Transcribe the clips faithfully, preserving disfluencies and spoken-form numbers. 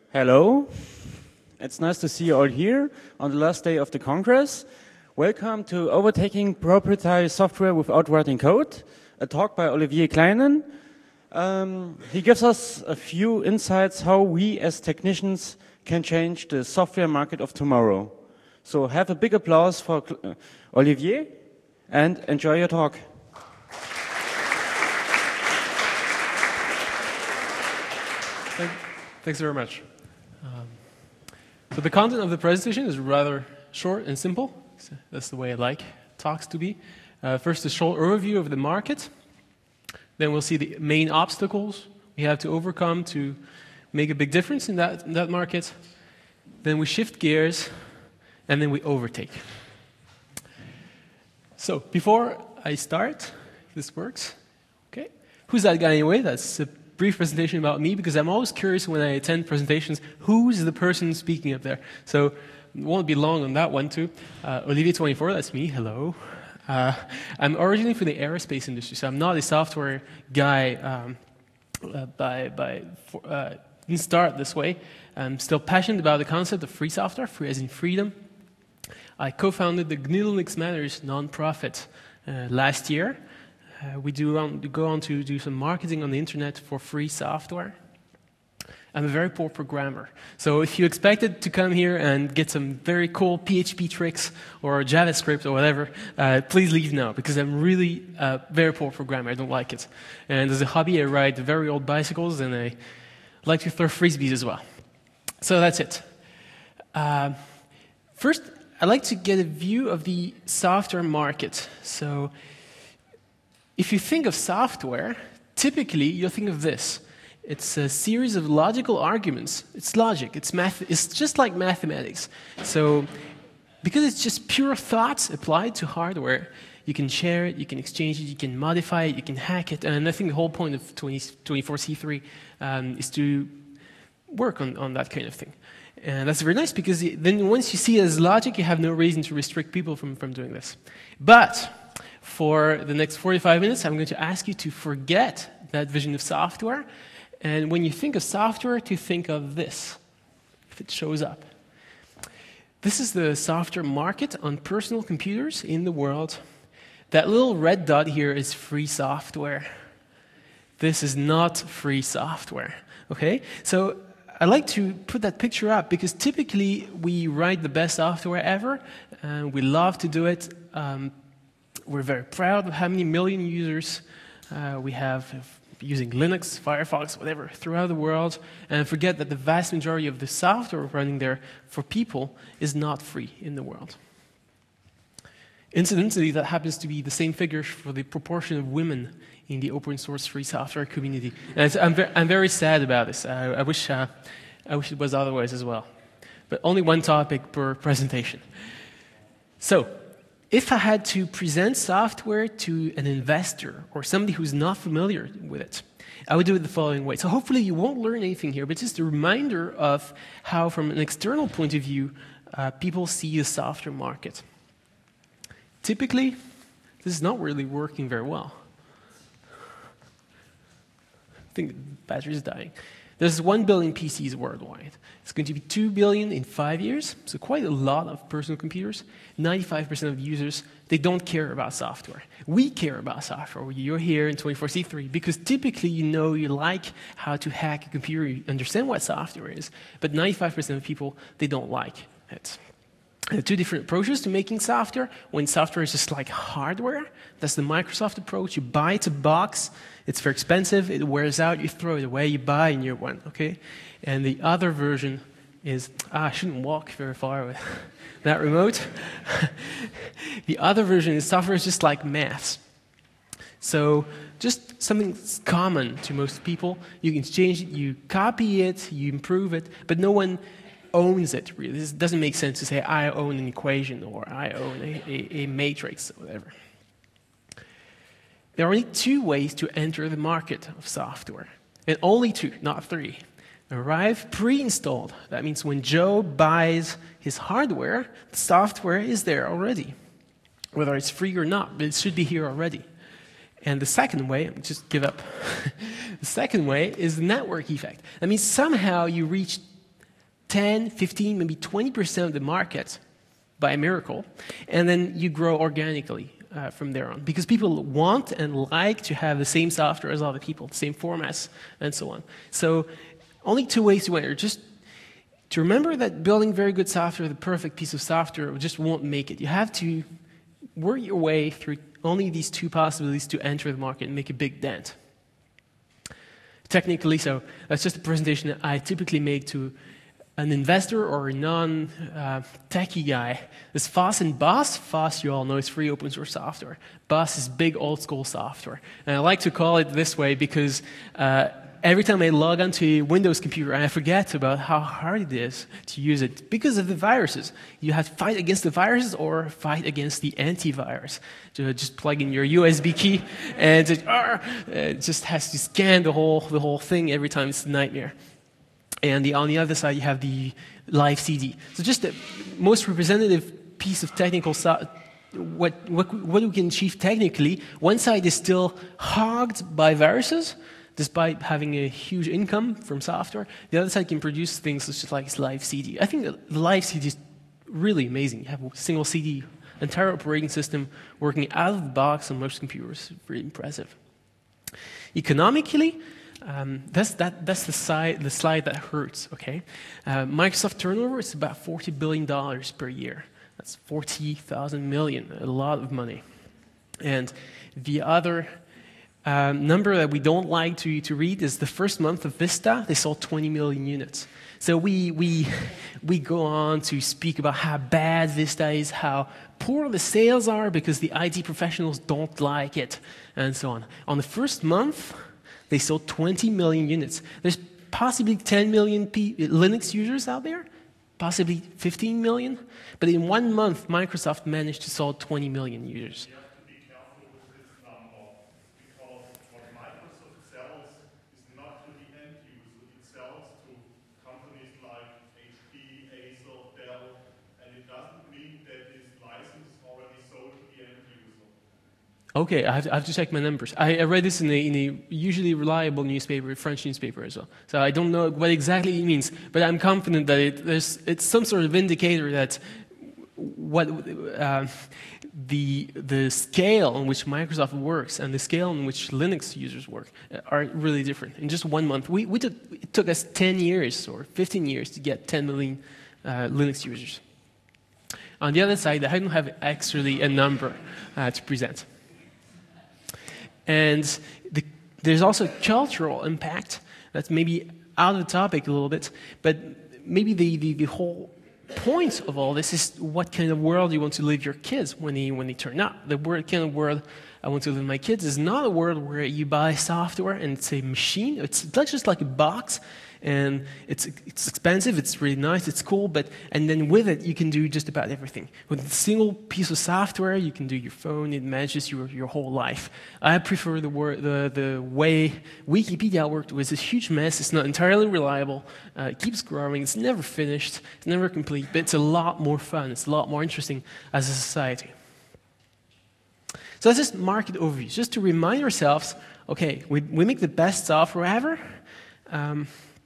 Hello. It's nice to see you all here on the last day of the Congress. Welcome to Overtaking Proprietary Software Without Writing Code, a talk by Olivier Kleinen. Um, he gives us a few insights how we as technicians can change the software market of tomorrow. So have a big applause for uh, Olivier and enjoy your talk. Thank, thanks very much. Um, so the content of the presentation is rather short and simple. So that's the way I like talks to be. Uh, first, a short overview of the market. Then we'll see the main obstacles we have to overcome to make a big difference in that, in that market. Then we shift gears, and then we overtake. So before I start, if this works, okay. Who's that guy anyway? That's a brief presentation about me, because I'm always curious when I attend presentations, who's the person speaking up there? So it won't be long on that one too. Uh, Olivier twenty-four, that's me, hello. Uh, I'm originally from the aerospace industry, so I'm not a software guy um, uh, by, by for, uh, didn't start this way. I'm still passionate about the concept of free software, free as in freedom. I co-founded the G N I Linux Matters nonprofit uh, last year. Uh, we do on, go on to do some marketing on the internet for free software. I'm a very poor programmer. So if you expected to come here and get some very cool P H P tricks or JavaScript or whatever, uh, please leave now, because I'm really a very poor programmer. I don't like it. And as a hobby, I ride very old bicycles, and I like to throw frisbees as well. So that's it. Uh, first, I'd like to get a view of the software market. So if you think of software, typically you'll think of this. It's a series of logical arguments. It's logic. It's math. It's just like mathematics. So because it's just pure thoughts applied to hardware, you can share it, you can exchange it, you can modify it, you can hack it. And I think the whole point of twenty-four C three um, is to work on, on that kind of thing. And that's very nice, because then once you see it as logic, you have no reason to restrict people from, from doing this. But for the next forty-five minutes, I'm going to ask you to forget that vision of software. And when you think of software, to think of this, if it shows up. This is the software market on personal computers in the world. That little red dot here is free software. This is not free software, okay? So I like to put that picture up, because typically we write the best software ever, and we love to do it. Um, we're very proud of how many million users uh, we have using Linux, Firefox, whatever, throughout the world, and forget that the vast majority of the software running there for people is not free in the world. Incidentally, that happens to be the same figure for the proportion of women in the open source free software community. And it's, I'm, ver I'm very sad about this. I, I, wish, uh, I wish it was otherwise as well. But only one topic per presentation. So, if I had to present software to an investor or somebody who's not familiar with it, I would do it the following way. So hopefully you won't learn anything here, but just a reminder of how, from an external point of view, uh, people see the software market. Typically, this is not really working very well. I think the battery is dying. There's one billion P Cs worldwide. It's going to be two billion in five years, so quite a lot of personal computers. ninety-five percent of users, they don't care about software. We care about software. You're here in twenty-four C three because typically you know you like how to hack a computer, you understand what software is, but ninety-five percent of people, they don't like it. There are two different approaches to making software. When software is just like hardware, that's the Microsoft approach. You buy it a box, it's very expensive, it wears out, you throw it away, you buy a new one, okay? And the other version is, ah, I shouldn't walk very far with that remote. The other version is software is just like maths. So just something common to most people. You can change it, you copy it, you improve it, but no one owns it, really. It doesn't make sense to say, I own an equation, or I own a, a, a matrix, or whatever. There are only two ways to enter the market of software, and only two, not three. Arrive pre-installed. That means when Joe buys his hardware, the software is there already, whether it's free or not, but it should be here already. And the second way, just give up. The second way is the network effect. That means somehow you reach ten, fifteen, maybe twenty percent of the market by a miracle, and then you grow organically uh, from there on. Because people want and like to have the same software as other people, the same formats, and so on. So only two ways to enter. Just to remember that building very good software, the perfect piece of software, just won't make it. You have to work your way through only these two possibilities to enter the market and make a big dent. Technically, so that's just a presentation that I typically make to an investor or a non-techie uh, guy. This FOSS and BOSS. FOSS, you all know, is free open source software. BOSS is big old school software. And I like to call it this way because uh, every time I log onto a Windows computer, I forget about how hard it is to use it because of the viruses. You have to fight against the viruses or fight against the antivirus. To just plug in your U S B key, and it, uh, it just has to scan the whole the whole thing every time. It's a nightmare. And the, on the other side, you have the live C D. So just the most representative piece of technical so what what what we can achieve technically. One side is still hogged by viruses, despite having a huge income from software. The other side can produce things such as like live C D. I think the live C D is really amazing. You have a single C D, entire operating system working out of the box on most computers. Really impressive. Economically, um, that's, that, that's the, side, the slide that hurts, okay? Uh, Microsoft turnover is about forty billion dollars per year. That's forty thousand million, a lot of money. And the other Um, number that we don't like to, to read is the first month of Vista, they sold twenty million units. So we, we, we go on to speak about how bad Vista is, how poor the sales are because the I T professionals don't like it, and so on. On the first month, they sold twenty million units. There's possibly ten million P Linux users out there, possibly fifteen million, but in one month, Microsoft managed to sell twenty million users. Okay, I have, to, I have to check my numbers. I, I read this in a, in a usually reliable newspaper, a French newspaper as well. So I don't know what exactly it means, but I'm confident that it, there's, it's some sort of indicator that what uh, the, the scale on which Microsoft works and the scale on which Linux users work are really different. In just one month, we, we took, it took us ten years or fifteen years to get ten million uh, Linux users. On the other side, I don't have actually a number uh, to present. And the, there's also cultural impact that's maybe out of the topic a little bit, but maybe the, the, the whole point of all this is what kind of world you want to live your kids when they, when they turn up. The word, kind of world I want to live my kids is not a world where you buy software and it's a machine. It's not just like a box, and it's, it's expensive, it's really nice, it's cool, but and then with it you can do just about everything. With a single piece of software, you can do your phone, it manages your, your whole life. I prefer the, word, the, the way Wikipedia worked. It was a huge mess, it's not entirely reliable, uh, it keeps growing, it's never finished, it's never complete, but it's a lot more fun, it's a lot more interesting as a society. So that's just market overview, just to remind ourselves, okay, we, we make the best software ever, um,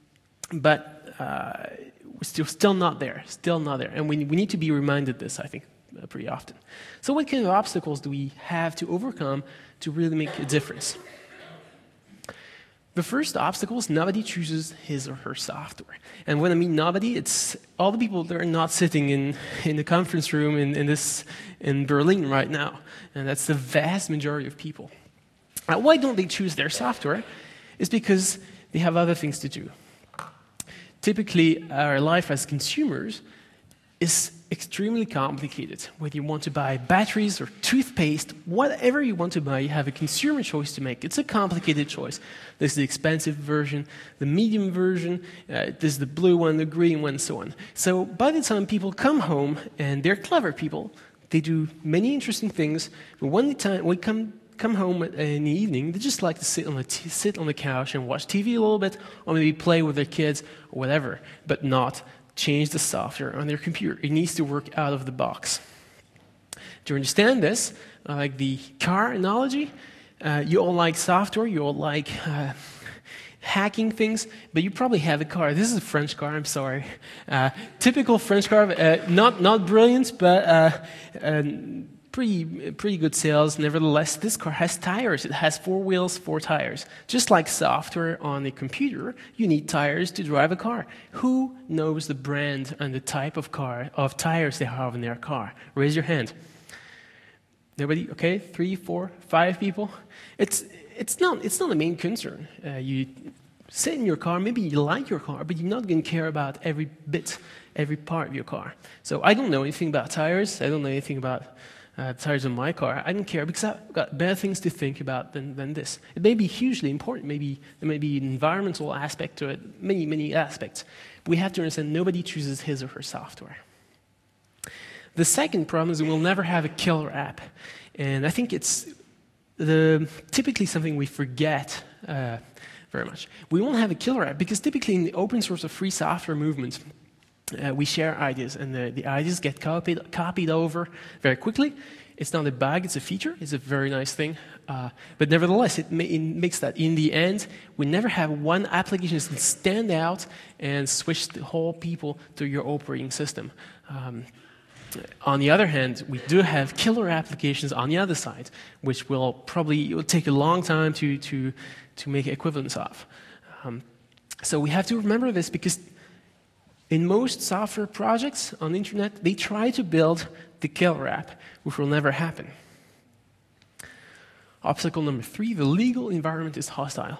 but uh, we're still, still not there, still not there. And we, we need to be reminded this, I think, uh, pretty often. So what kind of obstacles do we have to overcome to really make a difference? The first obstacle is nobody chooses his or her software. And when I mean nobody, it's all the people that are not sitting in, in the conference room in, in, this, in Berlin right now. And that's the vast majority of people. Now, why don't they choose their software? It's because they have other things to do. Typically, our life as consumers is extremely complicated. Whether you want to buy batteries or toothpaste, whatever you want to buy, you have a consumer choice to make. It's a complicated choice. There's the expensive version, the medium version, uh, there's the blue one, the green one, and so on. So by the time people come home, and they're clever people, they do many interesting things, but when the time we come come home in the evening, they just like to sit on the t sit on the couch and watch T V a little bit, or maybe play with their kids or whatever, but not change the software on their computer. It needs to work out of the box. To understand this, uh, like the car analogy, uh, you all like software, you all like uh, hacking things, but you probably have a car. This is a French car, I'm sorry. Uh, typical French car, uh, not, not brilliant, but uh, uh, pretty, pretty good sales. Nevertheless, this car has tires. It has four wheels, four tires. Just like software on a computer, you need tires to drive a car. Who knows the brand and the type of car, of tires they have in their car? Raise your hand. Nobody? Okay, three, four, five people. It's it's not it's not a main concern. Uh, you sit in your car. Maybe you like your car, but you're not going to care about every bit, every part of your car. So I don't know anything about tires. I don't know anything about uh, tires on my car. I don't care because I've got better things to think about than than this. It may be hugely important. Maybe there may be an environmental aspect to it. Many many aspects. But we have to understand nobody chooses his or her software. The second problem is we'll never have a killer app. And I think it's the, typically something we forget uh, very much. We won't have a killer app because typically in the open source or free software movement, uh, we share ideas and the, the ideas get copied, copied over very quickly. It's not a bug, it's a feature. It's a very nice thing. Uh, but nevertheless, it, ma it makes that in the end, we never have one application that can stand out and switch the whole people to your operating system. Um, On the other hand, we do have killer applications on the other side, which will probably it will take a long time to, to, to make equivalence of. Um, so we have to remember this because in most software projects on the internet, they try to build the killer app, which will never happen. Obstacle number three, the legal environment is hostile.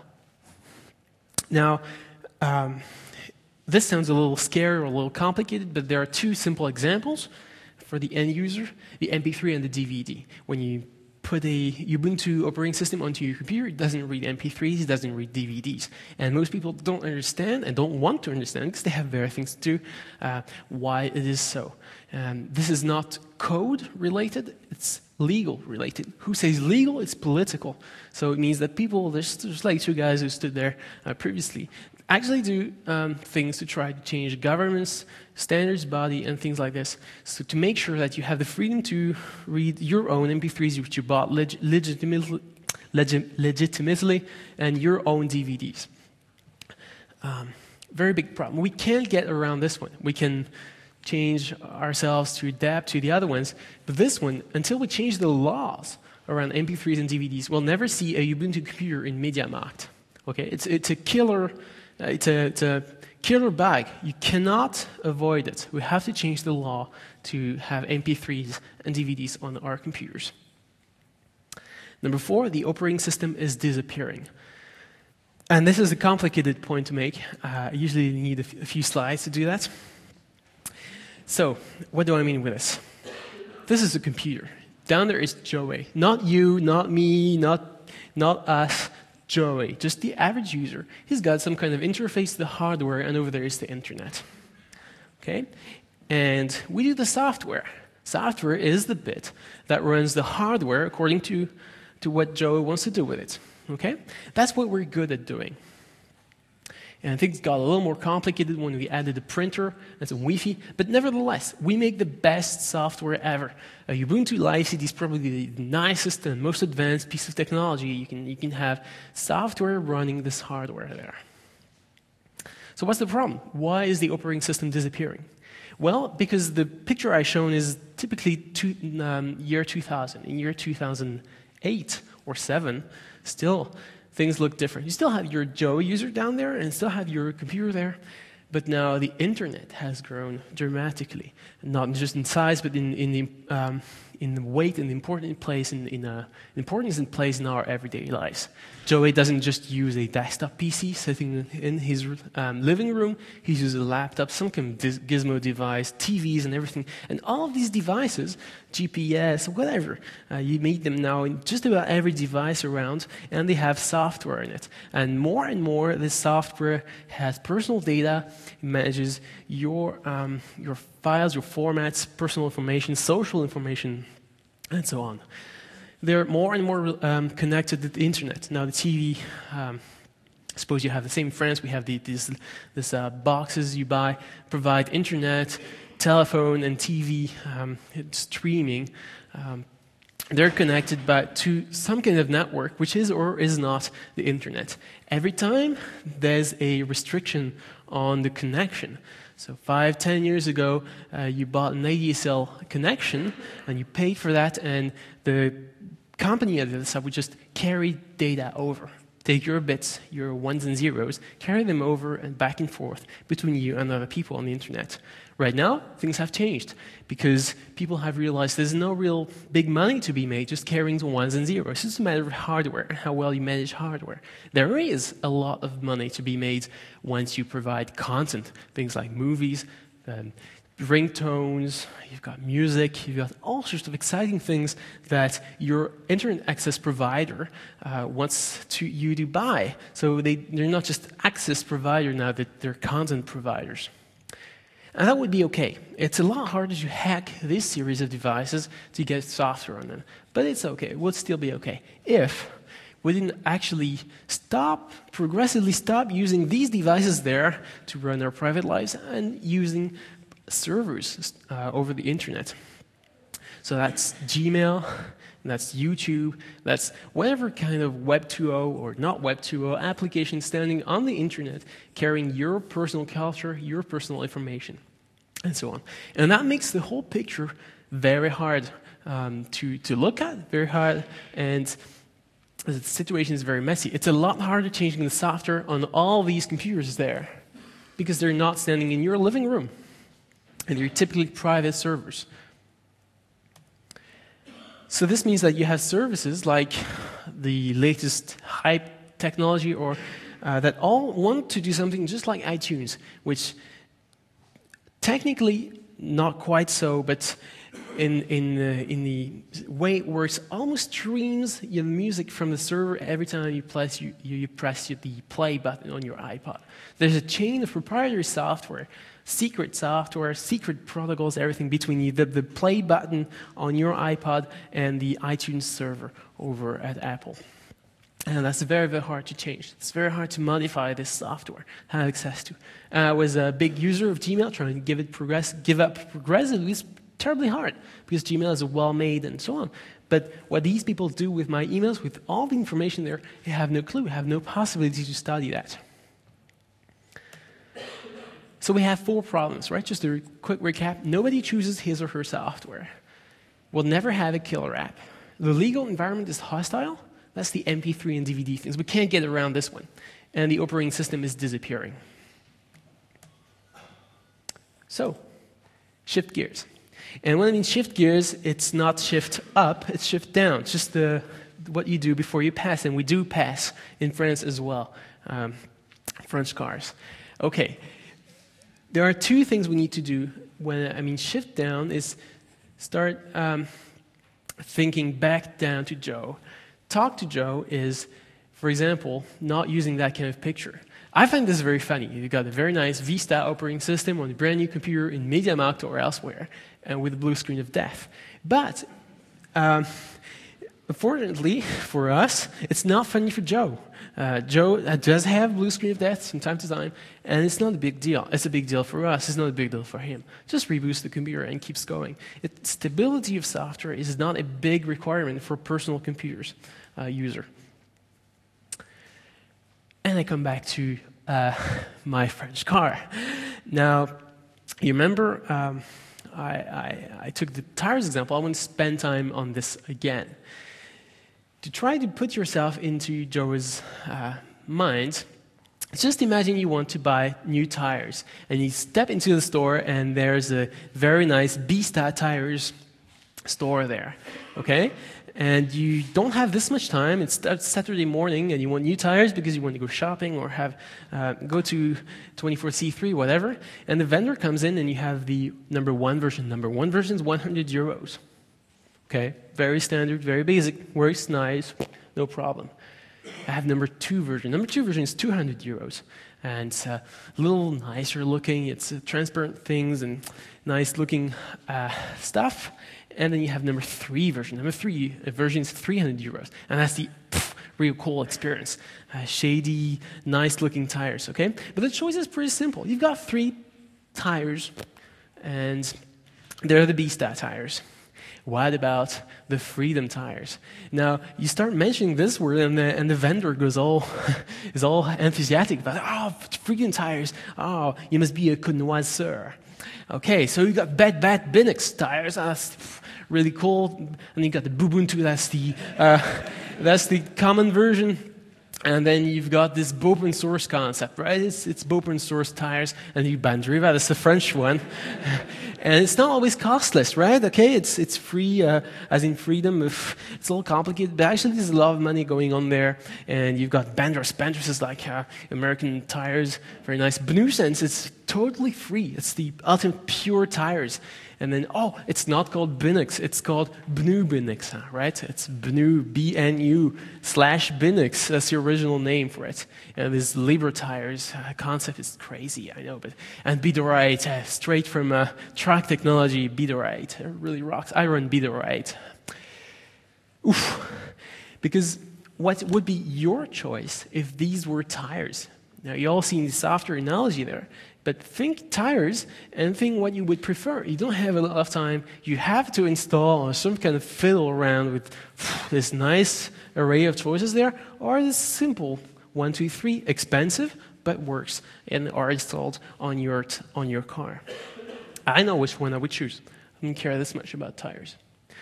Now, um, this sounds a little scary or a little complicated, but there are two simple examples. For the end user, the M P three and the D V D. When you put a Ubuntu operating system onto your computer, it doesn't read M P threes, it doesn't read D V Ds. And most people don't understand and don't want to understand because they have better things to do, uh, why it is so. Um, this is not code related, it's legal related. Who says legal? It's political. So it means that people, there's, there's like two guys who stood there uh, previously, actually do um, things to try to change governments, standards body, and things like this, so to make sure that you have the freedom to read your own M P threes which you bought leg legitimately, legi legitimately, and your own D V Ds. Um, very big problem. We can't get around this one. We can change ourselves to adapt to the other ones, but this one, until we change the laws around M P threes and D V Ds, we'll never see a Ubuntu computer in MediaMarkt. Okay, it's it's a killer. Uh, it's, a, it's a killer bug. You cannot avoid it. We have to change the law to have M P threes and D V Ds on our computers. Number four, the operating system is disappearing. And this is a complicated point to make. Uh, I usually need a, a few slides to do that. So, what do I mean with this? This is a computer. Down there is Joey. Not you, not me, not, not us. Joey, just the average user. He's got some kind of interface to the hardware, and over there is the internet. Okay? And we do the software. Software is the bit that runs the hardware according to, to what Joey wants to do with it. Okay? That's what we're good at doing. And things got a little more complicated when we added a printer and some Wi-Fi, but nevertheless, we make the best software ever. Uh, Ubuntu Live C D is probably the nicest and most advanced piece of technology. You can, you can have software running this hardware there. So what's the problem? Why is the operating system disappearing? Well, because the picture I've shown is typically two, um, year two thousand. In year two thousand eight or seven, still, things look different. You still have your Joey user down there and still have your computer there, but now the internet has grown dramatically, not just in size, but in, in, the, um, in the weight and the important place in, in uh, importance and place in our everyday lives. Joey doesn't just use a desktop P C sitting in his um, living room. He uses a laptop, some kind of gizmo device, T Vs and everything. And all of these devices, G P S, whatever, uh, you meet them now in just about every device around, and they have software in it. And more and more, this software has personal data, it manages your, um, your files, your formats, personal information, social information, and so on. They're more and more um, connected to the internet. Now the T V, um, suppose you have the same in France, we have the, these this, uh, boxes you buy, provide internet, telephone, and T V um, streaming. Um, they're connected by, to some kind of network, which is or is not the internet. Every time there's a restriction on the connection. So five, ten years ago, uh, you bought an A D S L connection, and you paid for that, and the company at the other side would just carry data over. Take your bits, your ones and zeros, carry them over and back and forth between you and other people on the internet. Right now, things have changed because people have realized there's no real big money to be made just carrying the ones and zeros. It's just a matter of hardware and how well you manage hardware. There is a lot of money to be made once you provide content, things like movies, um, ringtones, you've got music, you've got all sorts of exciting things that your internet access provider uh, wants to, you to buy. So they, they're not just access provider now, they're content providers. And that would be okay. It's a lot harder to hack this series of devices to get software on them. But it's okay. It would still be okay if we didn't actually stop, progressively stop using these devices there to run our private lives and using servers uh, over the internet. So that's Gmail, that's YouTube, that's whatever kind of Web two point oh or not Web two point oh application standing on the internet carrying your personal culture, your personal information, and so on. And that makes the whole picture very hard um, to, to look at, very hard, and the situation is very messy. It's a lot harder changing the software on all these computers there because they're not standing in your living room. And they're typically private servers. So this means that you have services like the latest hype technology or uh, that all want to do something just like iTunes, which technically not quite so, but in, in, the, in the way it works, almost streams your music from the server every time you press, you, you press the play button on your iPod. There's a chain of proprietary software, secret software, secret protocols, everything between you, the, the play button on your iPod and the iTunes server over at Apple. And that's very, very hard to change. It's very hard to modify this software, have access to. Uh, I was a big user of Gmail, trying to give it progress, give up progressively. It's terribly hard because Gmail is well-made and so on. But what these people do with my emails, with all the information there, they have no clue, have no possibility to study that. So we have four problems, right? Just a quick recap. Nobody chooses his or her software. We'll never have a killer app. The legal environment is hostile. That's the M P three and D V D things. We can't get around this one. And the operating system is disappearing. So, shift gears. And when I mean shift gears, it's not shift up, it's shift down. It's just the, what you do before you pass. And we do pass in France as well, um, French cars. Okay. There are two things we need to do when I mean shift down is start um, thinking back down to Joe. Talk to Joe is, for example, not using that kind of picture. I find this very funny. You've got a very nice Vista operating system on a brand new computer in MediaMarkt or elsewhere, and with a blue screen of death. But um, unfortunately for us, it's not funny for Joe. Uh, Joe does have blue screen of death from time to time, and it's not a big deal. It's a big deal for us. It's not a big deal for him. Just reboots the computer and keeps going. It, stability of software is not a big requirement for personal computers uh, user. And I come back to uh, my French car. Now, you remember um, I, I, I took the tires example. I want to spend time on this again. To try to put yourself into Joe's uh, mind, just imagine you want to buy new tires. And you step into the store, and there's a very nice Vista tires store there, okay? And you don't have this much time. It's Saturday morning, and you want new tires because you want to go shopping or have uh, go to twenty-four C three, whatever. And the vendor comes in, and you have the number one version. Number one version is one hundred euros. Okay, very standard, very basic, works nice, no problem. I have number two version. Number two version is two hundred euros. And it's a little nicer looking. It's uh, transparent things and nice looking uh, stuff. And then you have number three version. Number three uh, version is three hundred euros. And that's the pff, real cool experience. Uh, shady, nice looking tires, okay? But the choice is pretty simple. You've got three tires, and they're the Vista tires. What about the Freedom tires? Now, you start mentioning this word, and the, and the vendor goes all, is all enthusiastic about, oh, Freedom tires. Oh, you must be a connoisseur. Okay, so you got Bad Bad Binix tires. Oh, that's really cool. And you got the Bubuntu. That's the uh, that's the common version. And then you've got this open source concept, right? It's, it's open source tires, and you Bandriva, that's the French one. And it's not always costless, right? Okay, it's it's free, uh, as in freedom. It's a little complicated, but actually there's a lot of money going on there. And you've got Bandros. Bandros is like uh, American tires, very nice. Bnusense, it's totally free. It's the ultimate pure tires. And then, oh, it's not called Binix, it's called Bnu Binix, right? It's Bnu, B N U, slash Binix. That's the original name for it. And this Libre tires uh, concept is crazy, I know. But And Bidorite, uh, straight from uh, Track Technology, Bidorite. It really rocks. I run Bidorite. Oof. Because what would be your choice if these were tires? Now, you all seen the software analogy there. But think tires and think what you would prefer. You don't have a lot of time. You have to install or some kind of fiddle around with this nice array of choices there, or this simple one, two, three, expensive, but works and are installed on your, on your car. I know which one I would choose. I don't care this much about tires.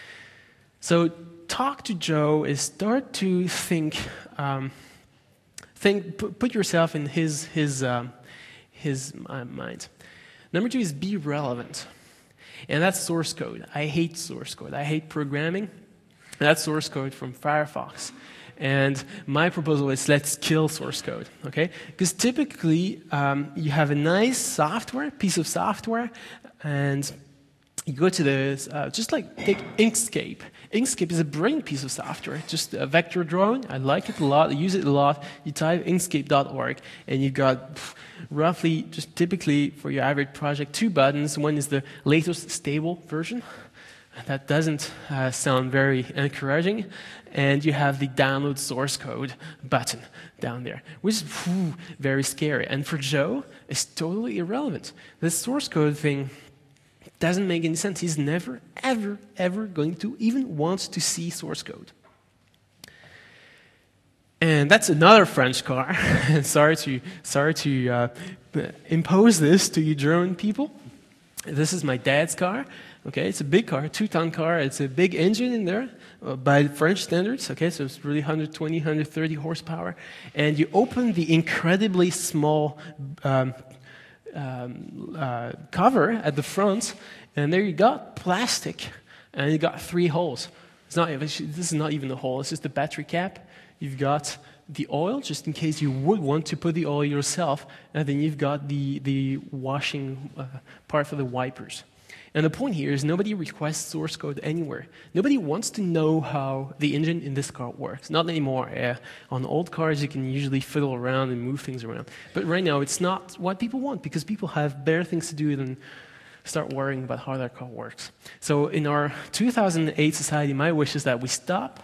So talk to Joe is start to think, um, think put, put yourself in his, his um, his uh, mind. Number two is be relevant. And that's source code. I hate source code. I hate programming. That's source code from Firefox. And my proposal is let's kill source code, okay? Because typically um, you have a nice software, piece of software, and you go to the, uh, just like take Inkscape. Inkscape is a brilliant piece of software, just a vector drawing. I like it a lot, I use it a lot. You type inkscape dot org, and you've got pff, roughly, just typically for your average project, two buttons. One is the latest stable version. That doesn't uh, sound very encouraging. And you have the download source code button down there, which is whew, very scary. And for Joe, it's totally irrelevant. This source code thing doesn't make any sense. He's never, ever, ever going to even want to see source code. And that's another French car. sorry to, sorry to uh, impose this to you German people. This is my dad's car. Okay, it's a big car, two-ton car. It's a big engine in there uh, by French standards. Okay, so it's really one hundred twenty, one hundred thirty horsepower. And you open the incredibly small um, um, uh, cover at the front, and there you got plastic, and you got three holes. It's not this is not even a hole. It's just the battery cap. You've got the oil, just in case you would want to put the oil yourself, and then you've got the the washing uh, part for the wipers. And the point here is nobody requests source code anywhere. Nobody wants to know how the engine in this car works. Not anymore. Uh, on old cars, you can usually fiddle around and move things around. But right now, it's not what people want, because people have better things to do than start worrying about how their car works. So in our two thousand eight society, my wish is that we stop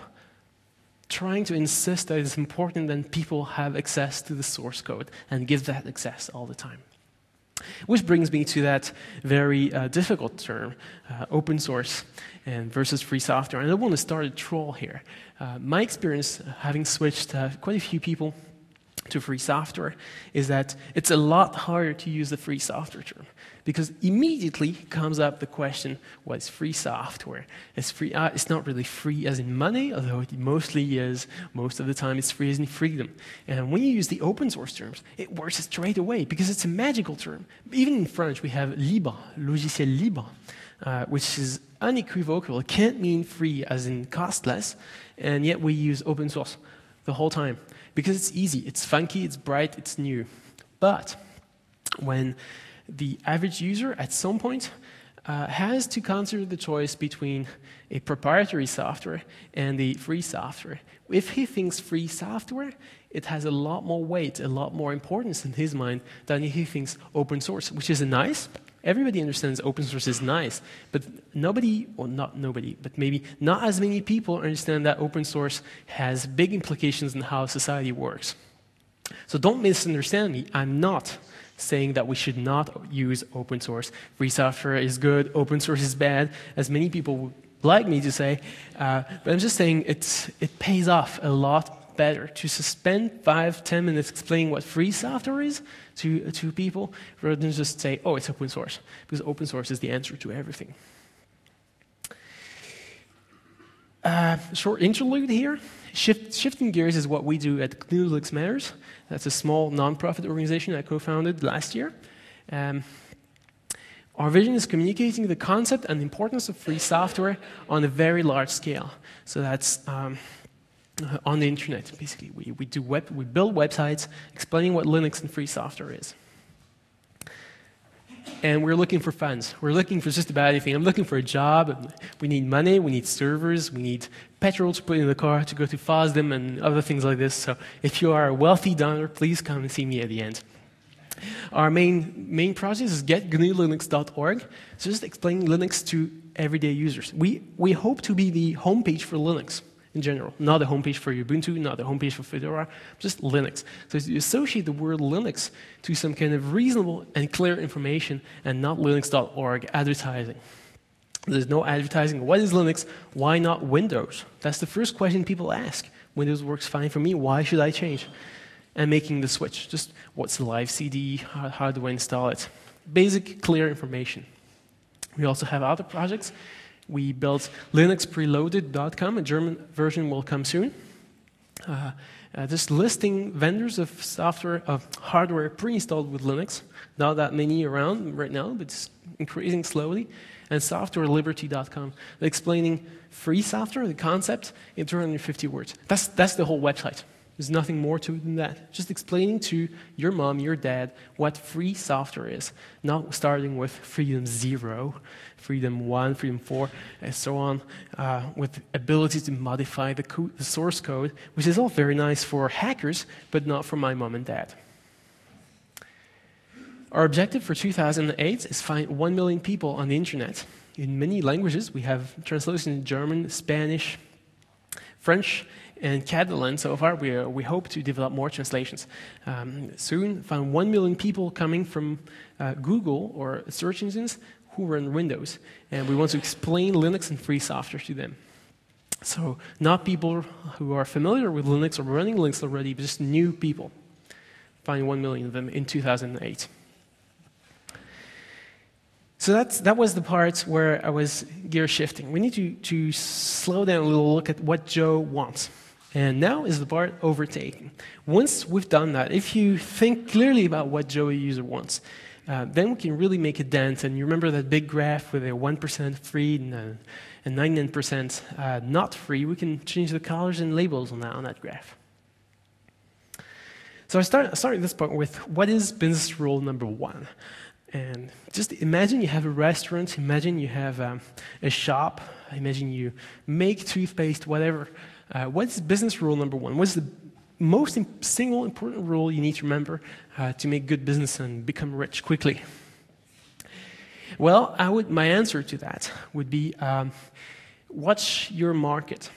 trying to insist that it's important that people have access to the source code and give that access all the time. Which brings me to that very uh, difficult term, uh, open source and versus free software. And I want to start a troll here. Uh, my experience, uh, having switched uh, quite a few people to free software, is that it's a lot harder to use the free software term, because immediately comes up the question, what is free software? It's free. Uh, it's not really free as in money, although it mostly is. Most of the time it's free as in freedom. And when you use the open source terms, it works straight away, because it's a magical term. Even in French, we have libre, logiciel libre, uh, which is unequivocal. It can't mean free as in costless, and yet we use open source the whole time, because it's easy, it's funky, it's bright, it's new. But when the average user at some point uh, has to consider the choice between a proprietary software and the free software, if he thinks free software, it has a lot more weight, a lot more importance in his mind than if he thinks open source, which is nice. Everybody understands open source is nice, but nobody, or not nobody, but maybe not as many people understand that open source has big implications in how society works. So don't misunderstand me. I'm not saying that we should not use open source. Free software is good, open source is bad, as many people like me to say, uh, but I'm just saying it's, it pays off a lot better to spend five, ten minutes explaining what free software is to, to people rather than just say, oh, it's open source, because open source is the answer to everything. Uh, short interlude here. Shift, shifting gears is what we do at G N U Linux Matters. That's a small nonprofit organization I co-founded last year. Um, our vision is communicating the concept and importance of free software on a very large scale. So that's um, on the internet, basically. We, we, do web, we build websites explaining what Linux and free software is. And we're looking for funds. We're looking for just about anything. I'm looking for a job. We need money. We need servers. We need petrol to put in the car to go to FOSDEM and other things like this. So if you are a wealthy donor, please come and see me at the end. Our main, main project is get G N U Linux dot org. So just explaining Linux to everyday users. We, we hope to be the homepage for Linux in general, not a homepage for Ubuntu, not a homepage for Fedora, just Linux. So you associate the word Linux to some kind of reasonable and clear information and not Linux dot org advertising. There's no advertising. What is Linux? Why not Windows? That's the first question people ask. Windows works fine for me. Why should I change? And making the switch. Just what's the live C D? How, how do I install it? Basic, clear information. We also have other projects. We built Linux Preloaded dot com. A German version will come soon. Uh, uh, just listing vendors of software, of hardware pre-installed with Linux. Not that many around right now, but it's increasing slowly. And Software Liberty dot com, explaining free software, the concept, in two hundred fifty words. That's, that's the whole website. There's nothing more to it than that. Just explaining to your mom, your dad, what free software is. Not starting with Freedom Zero, Freedom One, Freedom Four, and so on, uh, with ability to modify the, co the source code, which is all very nice for hackers, but not for my mom and dad. Our objective for two thousand eight is find one million people on the internet in many languages. We have translations in German, Spanish, French, and Catalan. So far, we, uh, we hope to develop more translations. Um, soon, find one million people coming from uh, Google or search engines who run Windows. And we want to explain Linux and free software to them. So not people who are familiar with Linux or running Linux already, but just new people. Find one million of them in two thousand eight. So that's, that was the part where I was gear shifting. We need to, to slow down a little, look at what Joe wants. And now is the part overtaking. Once we've done that, if you think clearly about what Joe, a user, wants, uh, then we can really make a dent. And you remember that big graph with a one percent free and, uh, and ninety-nine percent uh, not free? We can change the colors and labels on that, on that graph. So I start, I start at this point with what is business rule number one? And just imagine you have a restaurant, imagine you have um, a shop, imagine you make toothpaste, whatever. Uh, what's business rule number one? What's the most imp single important rule you need to remember uh, to make good business and become rich quickly? Well, I would, my answer to that would be um, watch your market.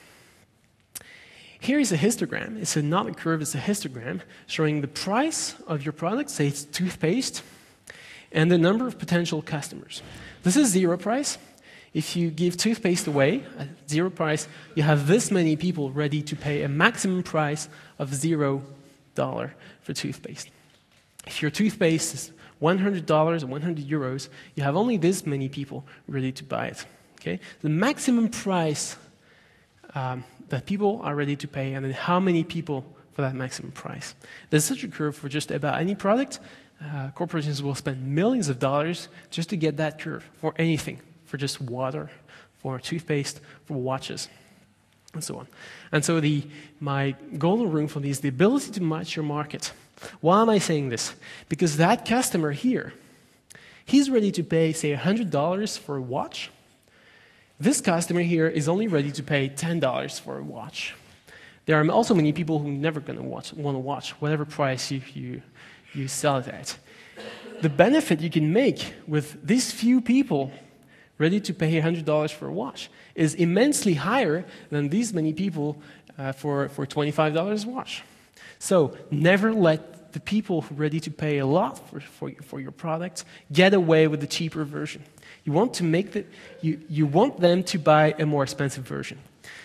Here is a histogram. It's a, not a curve, it's a histogram showing the price of your product, say it's toothpaste, and the number of potential customers. This is zero price. If you give toothpaste away at zero price, you have this many people ready to pay a maximum price of zero dollars for toothpaste. If your toothpaste is one hundred dollars or one hundred euros, you have only this many people ready to buy it. Okay? The maximum price um, that people are ready to pay, and then how many people for that maximum price. There's such a curve for just about any product. Uh, corporations will spend millions of dollars just to get that curve for anything, for just water, for toothpaste, for watches, and so on. And so the, my golden rule for these is the ability to match your market. Why am I saying this? Because that customer here, he's ready to pay, say, one hundred dollars for a watch. This customer here is only ready to pay ten dollars for a watch. There are also many people who are never going to watch, want to watch whatever price you, you you sell it at. The benefit you can make with these few people ready to pay one hundred dollars for a watch is immensely higher than these many people uh, for, for twenty-five dollars a watch. So never let the people who are ready to pay a lot for, for, for your product get away with the cheaper version. You want to make the, you, you want them to buy a more expensive version.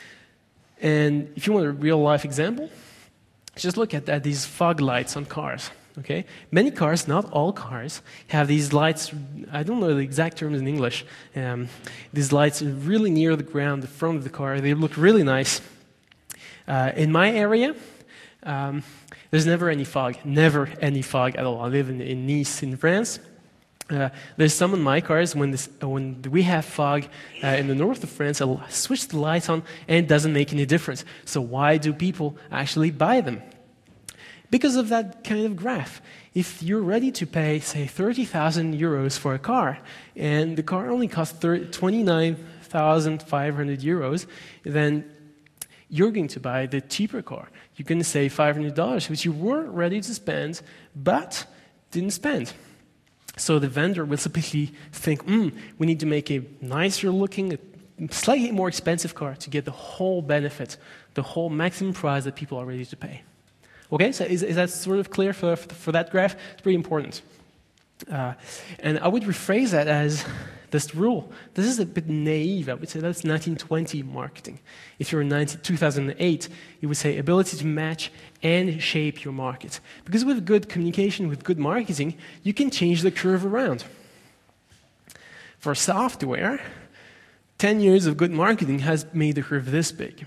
And if you want a real-life example, just look at that, these fog lights on cars. Okay? Many cars, not all cars, have these lights, I don't know the exact terms in English, um, these lights are really near the ground, the front of the car. They look really nice. Uh, in my area, um, there's never any fog, never any fog at all. I live in, in Nice, in France. Uh, there's some in my cars, when, this, when we have fog uh, in the north of France, I'll switch the lights on and it doesn't make any difference. So why do people actually buy them? Because of that kind of graph. If you're ready to pay, say, thirty thousand euros for a car, and the car only costs twenty-nine thousand five hundred euros, then you're going to buy the cheaper car. You're going to save five hundred dollars, which you weren't ready to spend, but didn't spend. So the vendor will typically think, hmm, we need to make a nicer looking, slightly more expensive car to get the whole benefit, the whole maximum price that people are ready to pay. Okay, so is, is that sort of clear for, for that graph? It's pretty important. Uh, and I would rephrase that as this rule. This is a bit naive. I would say that's nineteen twenty marketing. If you're in two thousand eight, you would say ability to match and shape your market. Because with good communication, with good marketing, you can change the curve around. For software, ten years of good marketing has made the curve this big.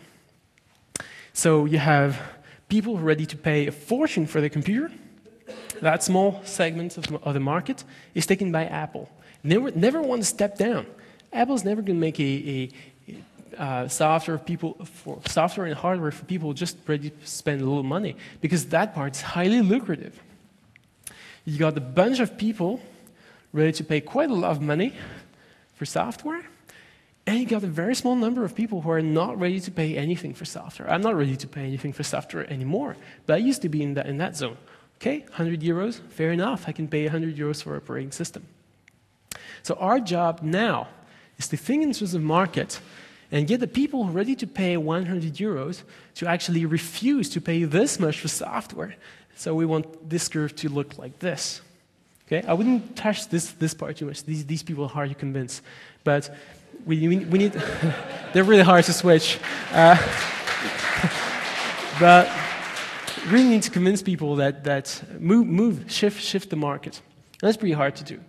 So you have people ready to pay a fortune for the computer. That small segment of, of the market is taken by Apple. Never, never one step down. Apple's never going to make a, a, a software people for software and hardware for people just ready to spend a little money, because that part is highly lucrative. You got a bunch of people ready to pay quite a lot of money for software, and you got a very small number of people who are not ready to pay anything for software. I'm not ready to pay anything for software anymore, but I used to be in that, in that zone. Okay, one hundred euros, fair enough. I can pay one hundred euros for an operating system. So our job now is to think in terms of market and get the people ready to pay one hundred euros to actually refuse to pay this much for software. So we want this curve to look like this. Okay, I wouldn't touch this, this part too much. These, these people are hard to convince. But we, we, we need, they're really hard to switch. Uh, but really need to convince people that, that move, move, shift, shift the market. And that's pretty hard to do.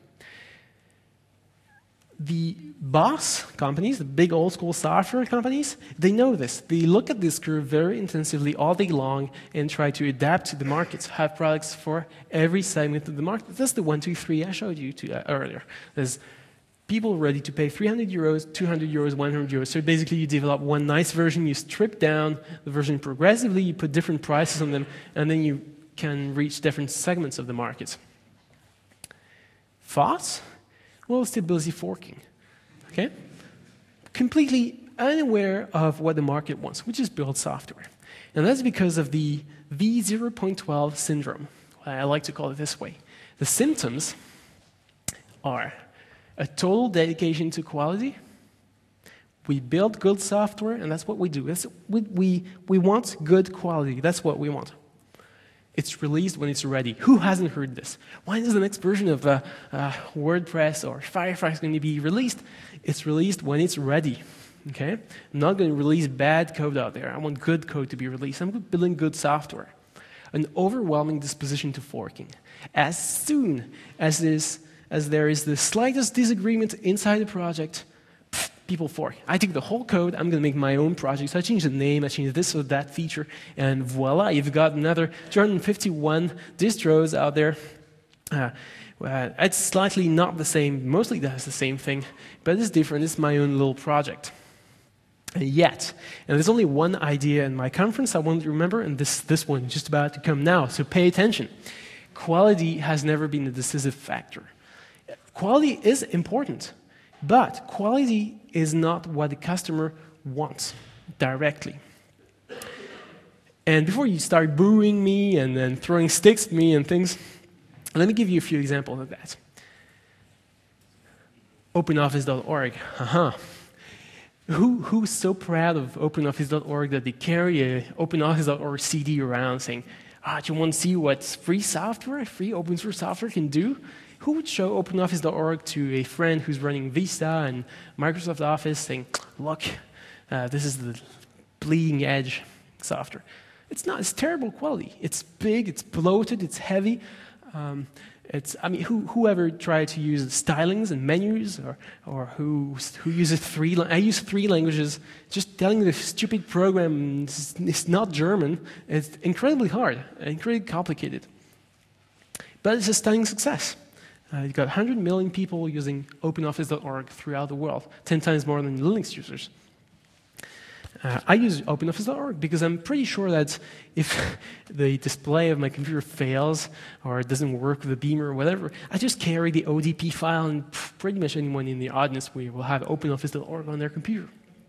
The boss companies, the big old school software companies, they know this. They look at this curve very intensively all day long and try to adapt to the markets, have products for every segment of the market. That's the one, two, three I showed you to, uh, earlier. There's people ready to pay three hundred euros, two hundred euros, one hundred euros. So basically you develop one nice version, you strip down the version progressively, you put different prices on them, and then you can reach different segments of the market. Thoughts? Well, still busy forking, okay? Completely unaware of what the market wants, which is build software. And that's because of the V zero point twelve syndrome. I like to call it this way. The symptoms are a total dedication to quality. We build good software, and that's what we do. It's, we, we, we want good quality. That's what we want. It's released when it's ready. Who hasn't heard this? When is the next version of uh, uh, WordPress or Firefox going to be released? It's released when it's ready. Okay? I'm not going to release bad code out there. I want good code to be released. I'm building good software. An overwhelming disposition to forking. As soon as, this, as there is the slightest disagreement inside the project, people fork. I take the whole code, I'm going to make my own project. So I change the name, I change this or that feature, and voila, you've got another two hundred fifty-one distros out there. Uh, uh, it's slightly not the same, mostly does the same thing, but it's different. It's my own little project. And yet, and there's only one idea in my conference I want to remember, and this, this one is just about to come now, so pay attention. Quality has never been a decisive factor. Quality is important, but quality is not what the customer wants directly. And before you start booing me and then throwing sticks at me and things, let me give you a few examples of that. OpenOffice dot org. Uh-huh. Who, who's so proud of OpenOffice dot org that they carry a OpenOffice dot org C D around saying, ah, do you want to see what free software, free open source software can do? Who would show OpenOffice dot org to a friend who's running Vista and Microsoft Office saying, look, uh, this is the bleeding edge software? It's not, it's terrible quality. It's big, it's bloated, it's heavy. Um, it's, I mean, who, whoever tried to use stylings and menus, or, or who, who uses three, I use three languages, just telling the stupid program it's, it's not German, it's incredibly hard, incredibly complicated. But it's a stunning success. Uh, you've got one hundred million people using OpenOffice dot org throughout the world, ten times more than Linux users. Uh, I use OpenOffice dot org because I'm pretty sure that if the display of my computer fails or it doesn't work with the Beamer or whatever, I just carry the O D P file, and pretty much anyone in the audience will have OpenOffice dot org on their computer.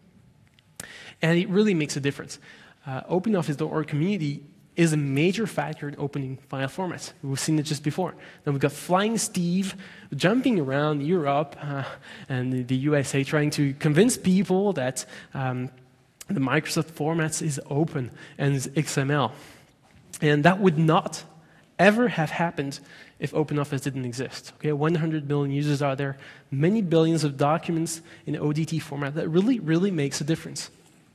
And it really makes a difference. Uh, OpenOffice dot org community is a major factor in opening file formats. We've seen it just before. Now we've got Flying Steve jumping around Europe uh, and the, the U S A trying to convince people that um, the Microsoft formats is open and is X M L. And that would not ever have happened if OpenOffice didn't exist. Okay, one hundred million users out there, many billions of documents in O D T format. That really, really makes a difference.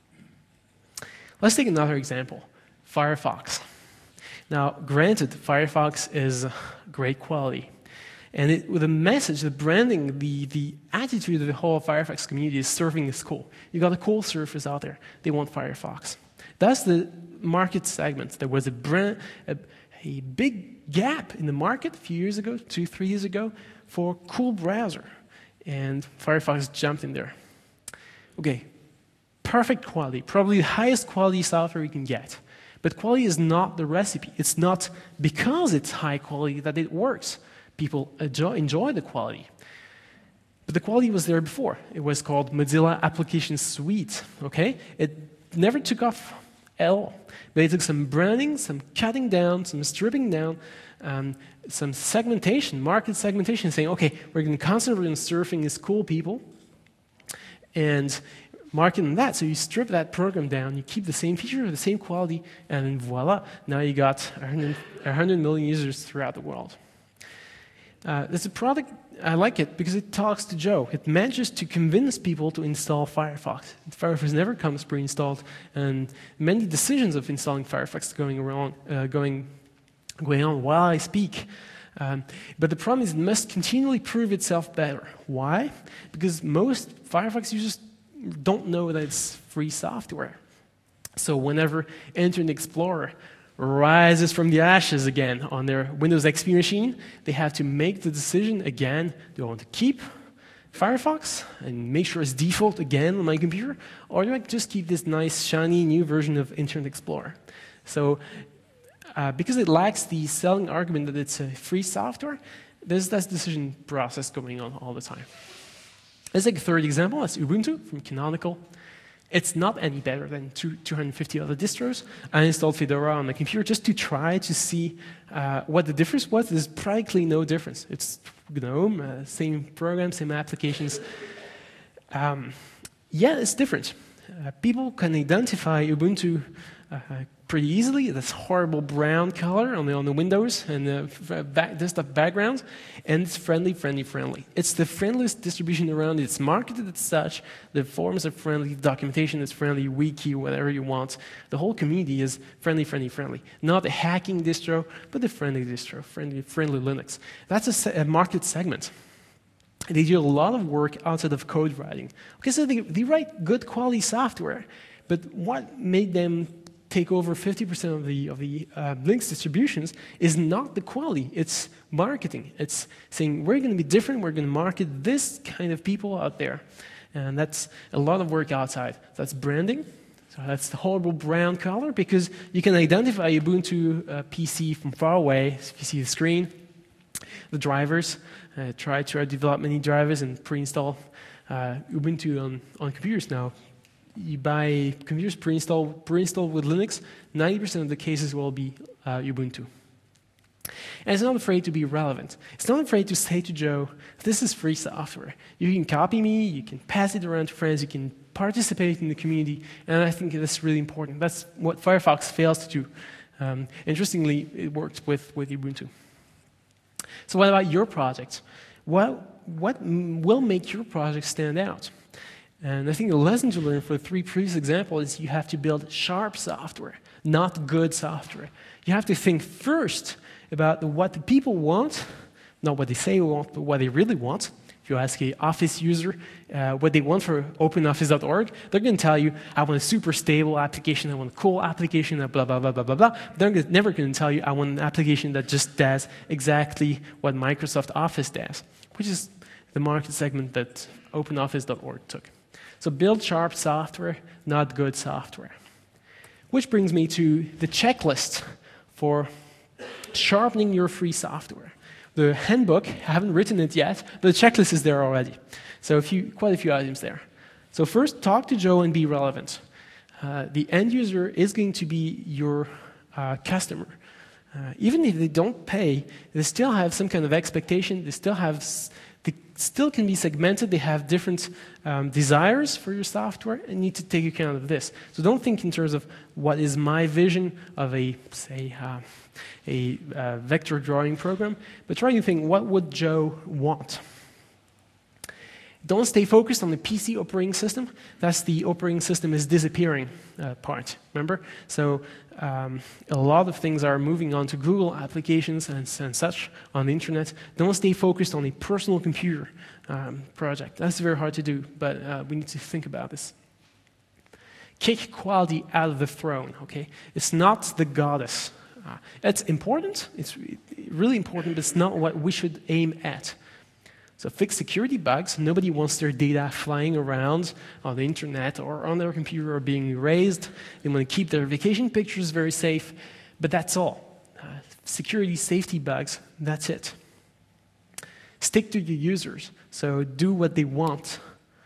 Let's take another example. Firefox. Now, granted, Firefox is great quality. And it, with the message, the branding, the, the attitude of the whole Firefox community is surfing is cool. You got a cool surfers out there. They want Firefox. That's the market segment. There was a, brand, a, a big gap in the market a few years ago, two, three years ago, for cool browser. And Firefox jumped in there. Okay, perfect quality, probably the highest quality software you can get. But quality is not the recipe. It's not because it's high quality that it works. People enjoy, enjoy the quality. But the quality was there before. It was called Mozilla Application Suite, okay? It never took off at all. But it took some branding, some cutting down, some stripping down, um, some segmentation, market segmentation, saying, okay, we're going to concentrate on surfing as cool people, and marketing that. So you strip that program down, you keep the same feature, the same quality, and voila, now you got one hundred million users throughout the world. Uh, there's a product, I like it because it talks to Joe. It manages to convince people to install Firefox. Firefox never comes pre-installed, and many decisions of installing Firefox going around, uh, going, going on while I speak. Um, but the problem is it must continually prove itself better. Why? Because most Firefox users don't know that it's free software. So whenever Internet Explorer rises from the ashes again on their Windows X P machine, they have to make the decision again, do I want to keep Firefox and make sure it's default again on my computer, or do I just keep this nice, shiny, new version of Internet Explorer? So uh, because it lacks the selling argument that it's a free software, there's that decision process going on all the time. Let's take a third example. That's Ubuntu from Canonical. It's not any better than two, two hundred fifty other distros. I installed Fedora on my computer just to try to see uh, what the difference was. There's practically no difference. It's GNOME, uh, same program, same applications. Um, yeah, it's different. Uh, people can identify Ubuntu uh, pretty easily. This horrible brown color on the, on the Windows and the back, desktop background, and it's friendly, friendly, friendly. It's the friendliest distribution around. It's marketed as such. The forums are friendly, documentation is friendly, wiki, whatever you want. The whole community is friendly, friendly, friendly. Not a hacking distro, but a friendly distro, friendly, friendly Linux. That's a, se a market segment. They do a lot of work outside of code writing. Okay, so they, they write good quality software, but what made them take over fifty percent of the, of the uh, Linux distributions is not the quality, it's marketing. It's saying, we're going to be different, we're going to market this kind of people out there. And that's a lot of work outside. That's branding. So that's the horrible brown color, because you can identify Ubuntu uh, P C from far away. If you see the screen, the drivers, uh, try to develop many drivers and pre-install uh, Ubuntu on, on computers now. You buy computers pre-installed pre-installed with Linux, ninety percent of the cases will be uh, Ubuntu. And it's not afraid to be relevant. It's not afraid to say to Joe, this is free software. You can copy me, you can pass it around to friends, you can participate in the community, and I think that's really important. That's what Firefox fails to do. Um, interestingly, it works with, with Ubuntu. So what about your project? What, what will make your project stand out? And I think the lesson to learn for the three previous examples is you have to build sharp software, not good software. You have to think first about what the people want, not what they say they want, but what they really want. If you ask an Office user uh, what they want for open office dot org, they're going to tell you, I want a super stable application, I want a cool application, blah, blah, blah, blah, blah, blah. They're never going to tell you, I want an application that just does exactly what Microsoft Office does, which is the market segment that open office dot org took. So build sharp software, not good software. Which brings me to the checklist for sharpening your free software. The handbook, I haven't written it yet, but the checklist is there already. So a few, quite a few items there. So first, talk to Joe and be relevant. Uh, the end user is going to be your uh, customer. Uh, even if they don't pay, they still have some kind of expectation, they still have, they still can be segmented, they have different um, desires for your software, and need to take account of this. So don't think in terms of what is my vision of a, say, uh, a uh, vector drawing program, but try to think, what would Joe want? Don't stay focused on the P C operating system. That's the operating system is disappearing uh, part, remember? So um, a lot of things are moving on to Google applications and, and such on the internet. Don't stay focused on a personal computer um, project. That's very hard to do, but uh, we need to think about this. Kick quality out of the throne, okay? It's not the goddess. Uh, it's important, it's really important, but it's not what we should aim at. So fix security bugs. Nobody wants their data flying around on the internet or on their computer or being erased. They want to keep their vacation pictures very safe, but that's all. Uh, security, safety bugs, that's it. Stick to your users, so do what they want.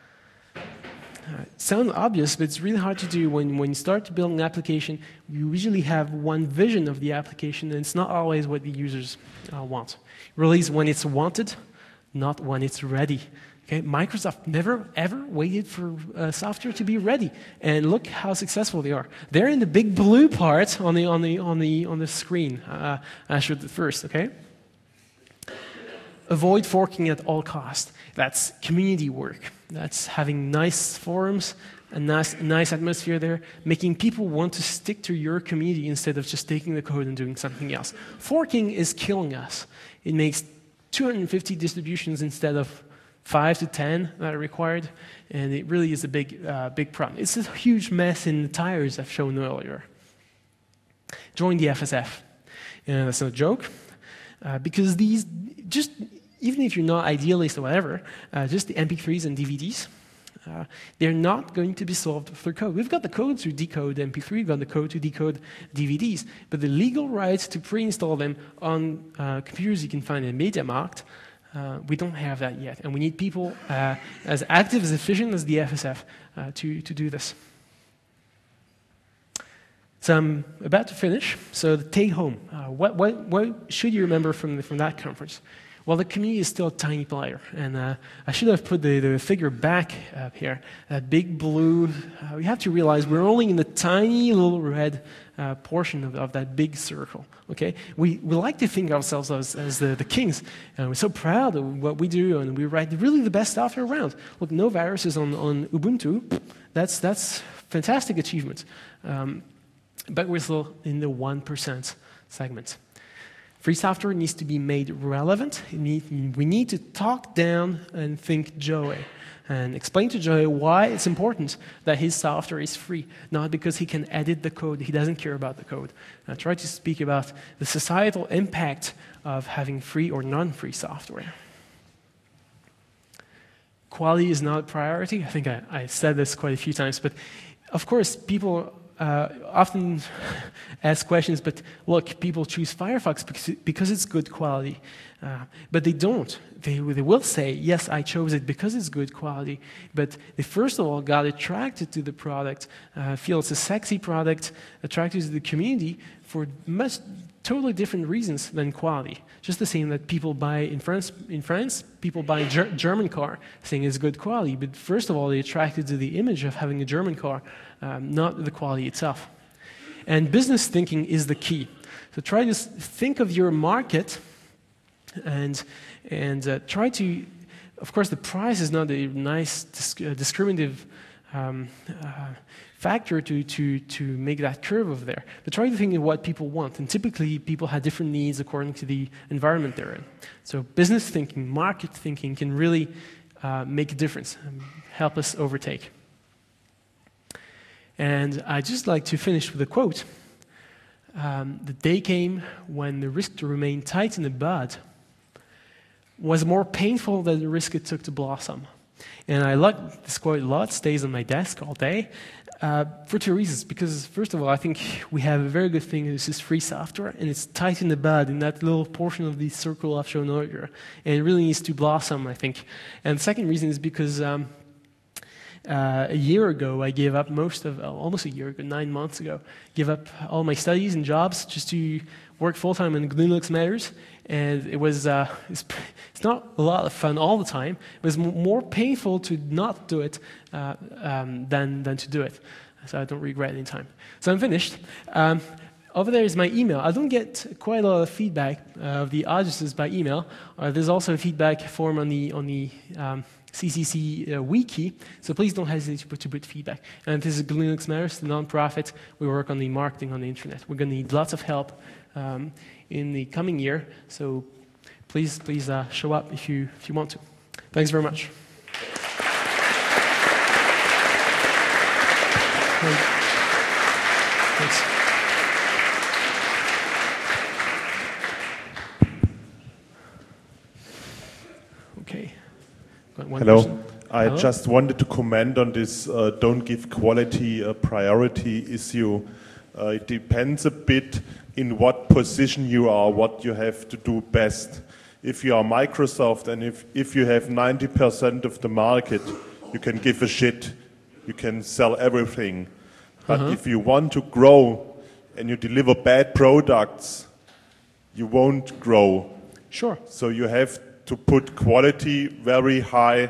Uh, sounds obvious, but it's really hard to do when, when you start to build an application. You usually have one vision of the application, and it's not always what the users uh, want. Release when it's wanted, not when it's ready. Okay? Microsoft never, ever waited for uh, software to be ready, and look how successful they are. They're in the big blue part on the, on the, on the, on the screen. Uh, I showed it first, okay? Avoid forking at all costs. That's community work. That's having nice forums, a nice, nice atmosphere there, making people want to stick to your community instead of just taking the code and doing something else. Forking is killing us. It makes two hundred fifty distributions instead of five to ten that are required, and it really is a big, uh, big problem. It's a huge mess in the tires I've shown earlier. Join the F S F. And that's no joke, uh, because these, just even if you're not idealist or whatever, uh, just the M P threes and D V Ds, uh, they're not going to be solved through code. We've got the code to decode M P three, we've got the code to decode D V Ds, but the legal rights to pre-install them on uh, computers you can find in MediaMarkt, uh, we don't have that yet. And we need people uh, as active, as efficient as the F S F uh, to, to do this. So I'm about to finish. So the take home, uh, what, what, what should you remember from, the, from that conference? Well, the community is still a tiny player, and uh, I should have put the, the figure back up here. That big blue, uh, we have to realize we're only in the tiny little red uh, portion of, of that big circle, okay? We, we like to think of ourselves as, as the, the kings, and we're so proud of what we do, and we write really the best software around. Look, no viruses on, on Ubuntu, that's, that's fantastic achievement. Um, but we're still in the one percent segment. Free software needs to be made relevant. Need, we need to talk down and think Joey and explain to Joey why it's important that his software is free, not because he can edit the code. He doesn't care about the code. Uh, try to speak about the societal impact of having free or non-free software. Quality is not a priority. I think I, I said this quite a few times, but of course, people Uh, often ask questions, but look, people choose Firefox because, because it's good quality. Uh, but they don't. They, they will say, yes, I chose it because it's good quality. But they first of all got attracted to the product, uh, feel it's a sexy product, attracted to the community for much totally different reasons than quality. Just the same that people buy in France, in France people buy a ger German car saying it's good quality, but first of all, they're attracted to the image of having a German car, um, not the quality itself. And business thinking is the key. So try to think of your market and, and uh, try to, of course, the price is not a nice disc uh, discriminative um, uh, factor to, to, to make that curve over there. But try to think of what people want. And typically, people have different needs according to the environment they're in. So business thinking, market thinking can really uh, make a difference and help us overtake. And I'd just like to finish with a quote. Um, the day came when the risk to remain tight in the bud was more painful than the risk it took to blossom. And I like this quote a lot, it stays on my desk all day, uh, for two reasons. Because first of all, I think we have a very good thing, this is free software, and it's tight in the bud in that little portion of the circle I've shown earlier. And it really needs to blossom, I think. And the second reason is because um, Uh, a year ago, I gave up most of, uh, almost a year ago, nine months ago, gave up all my studies and jobs just to work full-time on Linux matters. And it was, uh, it's, it's not a lot of fun all the time. It was m more painful to not do it uh, um, than, than to do it. So I don't regret any time. So I'm finished. Um, Over there is my email. I don't get quite a lot of feedback uh, of the audiences by email. Uh, there's also a feedback form on the, on the um, C C C uh, wiki, so please don't hesitate to put, to put feedback. And this is Linux Matters, the non-profit. We work on the marketing on the internet. We're going to need lots of help um, in the coming year, so please, please uh, show up if you, if you want to. Thanks very much. Thanks. Okay. One Hello. person. I Hello? just wanted to comment on this uh, don't give quality a priority issue. Uh, it depends a bit in what position you are, what you have to do best. If you are Microsoft and if, if you have ninety percent of the market, you can give a shit. You can sell everything. But Uh-huh. if you want to grow and you deliver bad products, you won't grow. Sure. So you have to put quality very high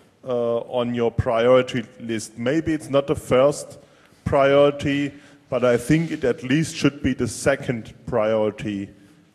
uh, on your priority list. Maybe it's not the first priority, but I think it at least should be the second priority.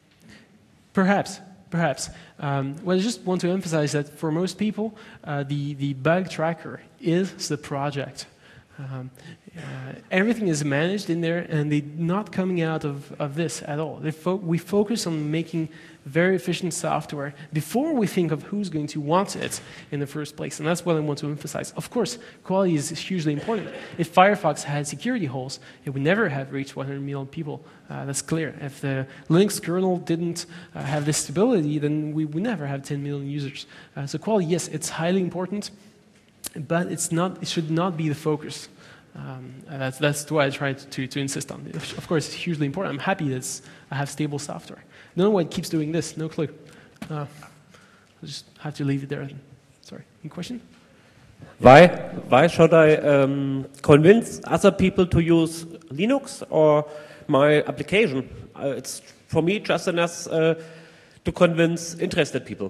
Perhaps, perhaps. Um, well, I just want to emphasize that for most people, uh, the, the bug tracker is the project. Um, uh, everything is managed in there, and they're not coming out of, of this at all. They fo we focus on making very efficient software before we think of who's going to want it in the first place, and that's what I want to emphasize. Of course, quality is hugely important. If Firefox had security holes, it would never have reached one hundred million people. Uh, that's clear. If the Linux kernel didn't uh, have this stability, then we would never have ten million users. Uh, so quality, yes, it's highly important, but it's not, it should not be the focus. Um, that's, that's what I try to, to insist on. Of course, it's hugely important. I'm happy that I have stable software. I don't know why it keeps doing this, no clue. Uh, I'll just have to leave it there. Sorry, any question? Why, why should I um, convince other people to use Linux or my application? Uh, it's for me just enough uh, to convince interested people.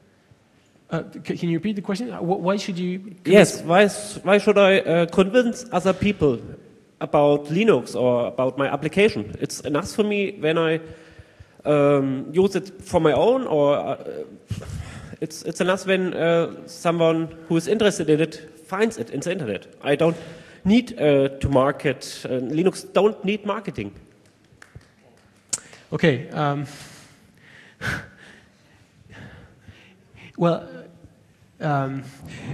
Uh, can you repeat the question? Why should you... Yes, why, why should I uh, convince other people about Linux or about my application? It's enough for me when I um, use it for my own, or uh, it's, it's enough when uh, someone who is interested in it finds it in the internet. I don't need uh, to market. Uh, Linux don't need marketing. Okay. Um, well, um,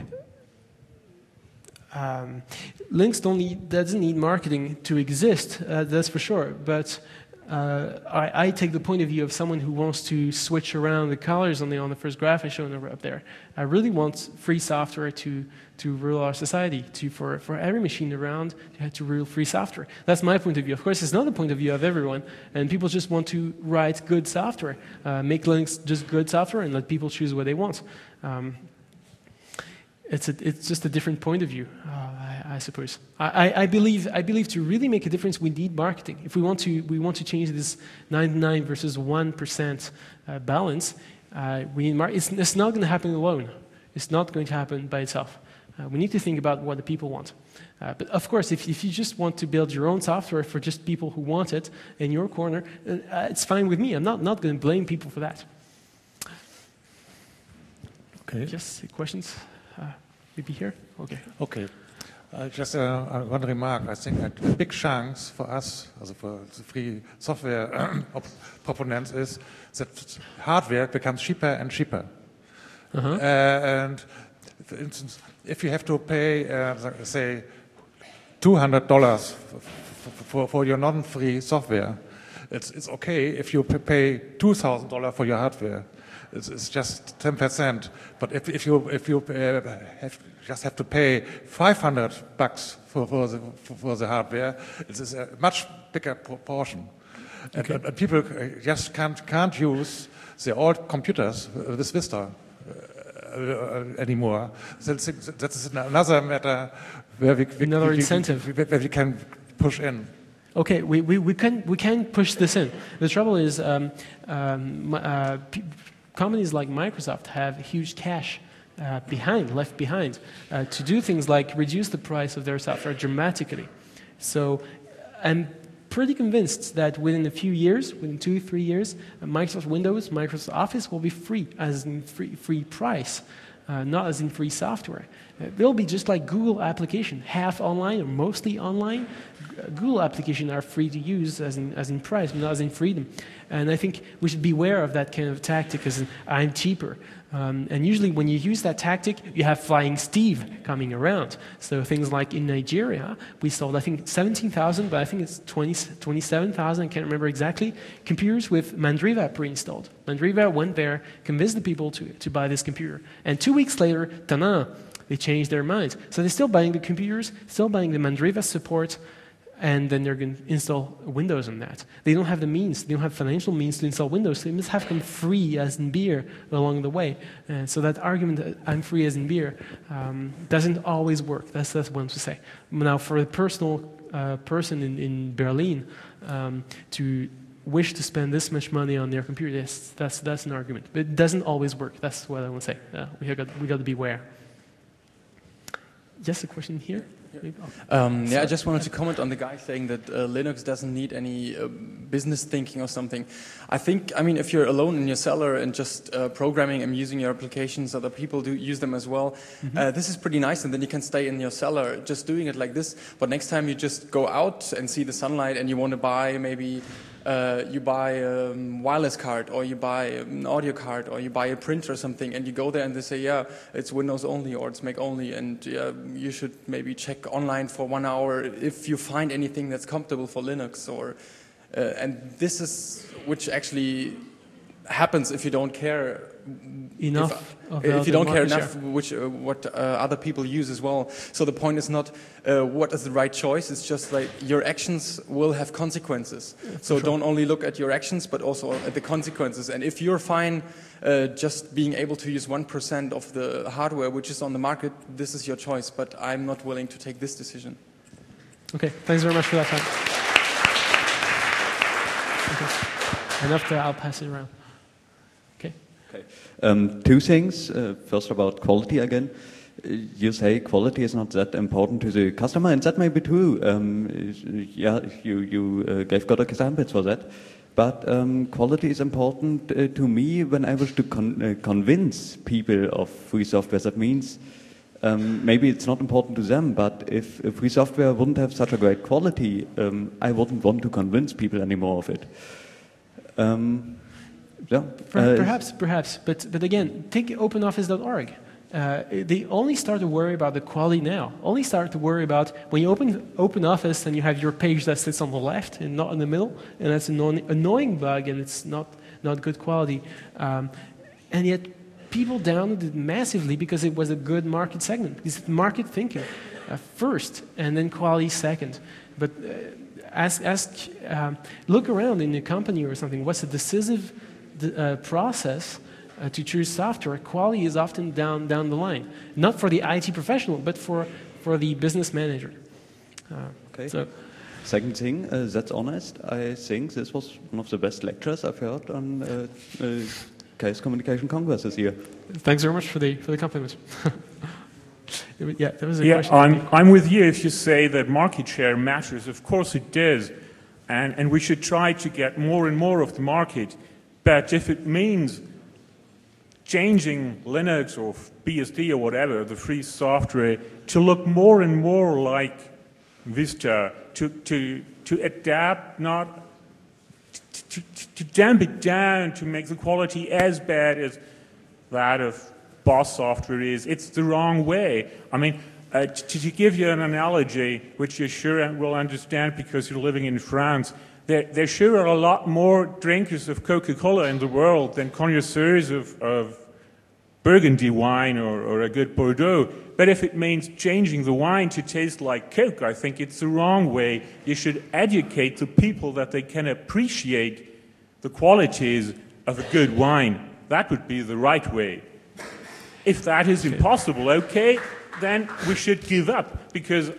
um, Linux don't need, doesn't need marketing to exist, uh, that's for sure. But uh, I, I take the point of view of someone who wants to switch around the colors on the, on the first graph I showed up there. I really want free software to, to rule our society, to, for, for every machine around to have to rule free software. That's my point of view. Of course, it's not the point of view of everyone, and people just want to write good software, uh, make Linux just good software and let people choose what they want. Um, It's, a, it's just a different point of view, uh, I, I suppose. I, I, believe, I believe to really make a difference, we need marketing. If we want to, we want to change this ninety-nine versus one percent uh, balance, uh, we need mar it's, it's not going to happen alone. It's not going to happen by itself. Uh, we need to think about what the people want. Uh, but of course, if, if you just want to build your own software for just people who want it in your corner, uh, it's fine with me. I'm not, not going to blame people for that. Okay. Yes, questions? Uh, maybe here? Okay. Okay. Uh, just uh, one remark. I think that a big chance for us, also for the free software proponents, is that hardware becomes cheaper and cheaper. Uh-huh. Uh, and for instance, if you have to pay, uh, say, two hundred dollars for, for your non-free software, it's, it's okay if you pay two thousand dollars for your hardware. It's, it's just ten percent. But if, if you, if you uh, have, just have to pay five hundred bucks for, for, the, for, for the hardware, it is a much bigger proportion. Okay. And, and people just can't, can't use the old computers with Vista uh, anymore. So that is another matter where we, we, another we, incentive we, where we can push in. Okay, we, we, we, can, we can push this in. The trouble is um, um, uh, companies like Microsoft have huge cash uh, behind, left behind, uh, to do things like reduce the price of their software dramatically. So I'm pretty convinced that within a few years, within two, three years, uh, Microsoft Windows, Microsoft Office will be free, as in free, free price, uh, not as in free software. Uh, they'll be just like Google application, half online or mostly online. Google applications are free to use as in, as in price, not as in freedom. And I think we should beware of that kind of tactic as in, I'm cheaper. Um, and usually when you use that tactic, you have Flying Steve coming around. So things like in Nigeria, we sold, I think, seventeen thousand, but I think it's twenty, twenty-seven thousand, I can't remember exactly, computers with Mandriva pre-installed. Mandriva went there, convinced the people to, to buy this computer. And two weeks later, ta-da, they changed their minds. So they're still buying the computers, still buying the Mandriva support, and then they're going to install Windows on that. They don't have the means, they don't have financial means to install Windows, so they must have them free as in beer along the way. And so that argument, that I'm free as in beer, um, doesn't always work. That's, that's what I'm to say. Now, for a personal uh, person in, in Berlin um, to wish to spend this much money on their computer, yes, that's, that's an argument. But it doesn't always work. That's what I want to say. Uh, we have got, we got to beware. Yes, a question here? Um, yeah, I just wanted to comment on the guy saying that uh, Linux doesn't need any uh, business thinking or something. I think, I mean, if you're alone in your cellar and just uh, programming and using your applications, other people do use them as well, mm-hmm. uh, this is pretty nice, and then you can stay in your cellar just doing it like this. But next time you just go out and see the sunlight and you want to buy maybe Uh, you buy a wireless card, or you buy an audio card, or you buy a printer or something, and you go there and they say, yeah, it's Windows only, or it's Mac only, and yeah, you should maybe check online for one hour if you find anything that's compatible for Linux. Or uh, and this is which actually happens if you don't care enough. If, if you don't care enough, which uh, what uh, other people use as well. So the point is not uh, what is the right choice. It's just like your actions will have consequences. Yeah, so sure. Don't only look at your actions, but also at the consequences. And if you're fine uh, just being able to use one percent of the hardware which is on the market, this is your choice. But I'm not willing to take this decision. Okay, thanks very much for that time. Okay. And after I'll pass it around. Okay. Um, two things. Uh, first, about quality again. Uh, you say quality is not that important to the customer, and that may be true. Um, yeah, you, you uh, gave good examples for that. But um, quality is important uh, to me when I wish to con uh, convince people of free software. That means um, maybe it's not important to them, but if, if free software wouldn't have such a great quality, um, I wouldn't want to convince people anymore of it. Um, Yeah. Uh, perhaps, perhaps, but but again, take open office dot org. Uh, they only start to worry about the quality now. Only start to worry about when you open OpenOffice and you have your page that sits on the left and not in the middle, and that's an annoying, annoying bug, and it's not not good quality. Um, and yet, people downloaded it massively because it was a good market segment. Because it's market thinking uh, first, and then quality second. But uh, ask, ask um, look around in a company or something. What's the decisive The, uh, process uh, to choose software? Quality is often down down the line, not for the I T professional, but for for the business manager. Uh, okay. So, second thing, uh, that's honest. I think this was one of the best lectures I've heard on uh, uh, Case Communication Congress this year. Thanks very much for the for the compliment. Yeah, that was a Yeah, question. I'm, I'm with you if you say that market share matters. Of course it does. And, and we should try to get more and more of the market. But if it means changing Linux or B S D or whatever, the free software, to look more and more like Vista, to, to, to adapt, not to, to, to damp it down, to make the quality as bad as that of Boss software is, it's the wrong way. I mean, uh, to, to give you an analogy, which you sure will understand because you're living in France, there, there sure are a lot more drinkers of Coca-Cola in the world than connoisseurs of, of Burgundy wine or, or a good Bordeaux. But if it means changing the wine to taste like Coke, I think it's the wrong way. You should educate the people that they can appreciate the qualities of a good wine. That would be the right way. If that is impossible, okay, then we should give up, because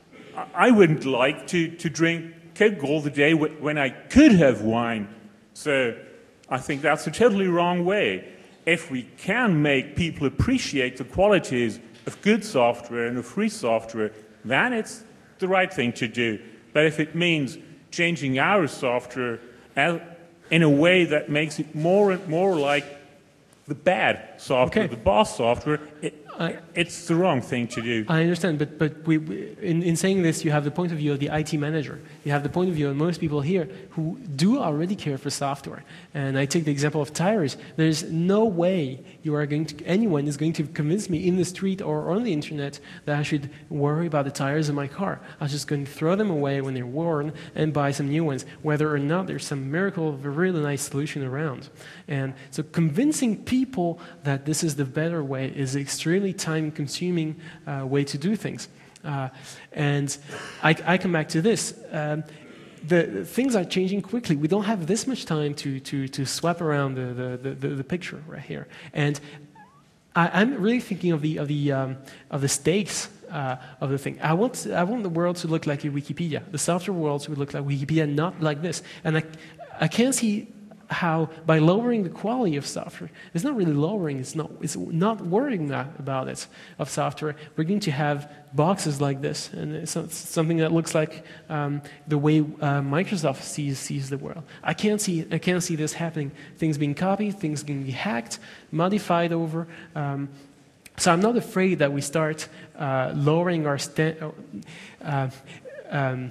I wouldn't like to, to drink Coke all the day when I could have wine. So I think that's a totally wrong way. If we can make people appreciate the qualities of good software and of free software, then it's the right thing to do. But if it means changing our software in a way that makes it more and more like the bad software, Okay. the Boss software, it, I- it's the wrong thing to do. I understand, but, but we, we, in, in saying this, you have the point of view of the I T manager. You have the point of view of most people here who do already care for software. And I take the example of tires. There's no way you are going to, anyone is going to convince me in the street or on the internet that I should worry about the tires of my car. I'm just going to throw them away when they're worn and buy some new ones, whether or not there's some miracle of a really nice solution around. And so convincing people that this is the better way is extremely time-consuming uh, way to do things. Uh, and I, I come back to this. Um, the, the things are changing quickly. We don't have this much time to, to, to swap around the, the, the, the picture right here. And I, I'm really thinking of the, of the, um, of the stakes uh, of the thing. I want, I want the world to look like a Wikipedia. The software world to look like Wikipedia, not like this. And I, I can't see how by lowering the quality of software, it's not really lowering, it's not, it's not worrying that about it, of software, we're going to have boxes like this, and it's something that looks like um, the way uh, Microsoft sees, sees the world. I can't see, I can't see this happening. Things being copied, things being hacked, modified over. Um, so I'm not afraid that we start uh, lowering our sta uh, um,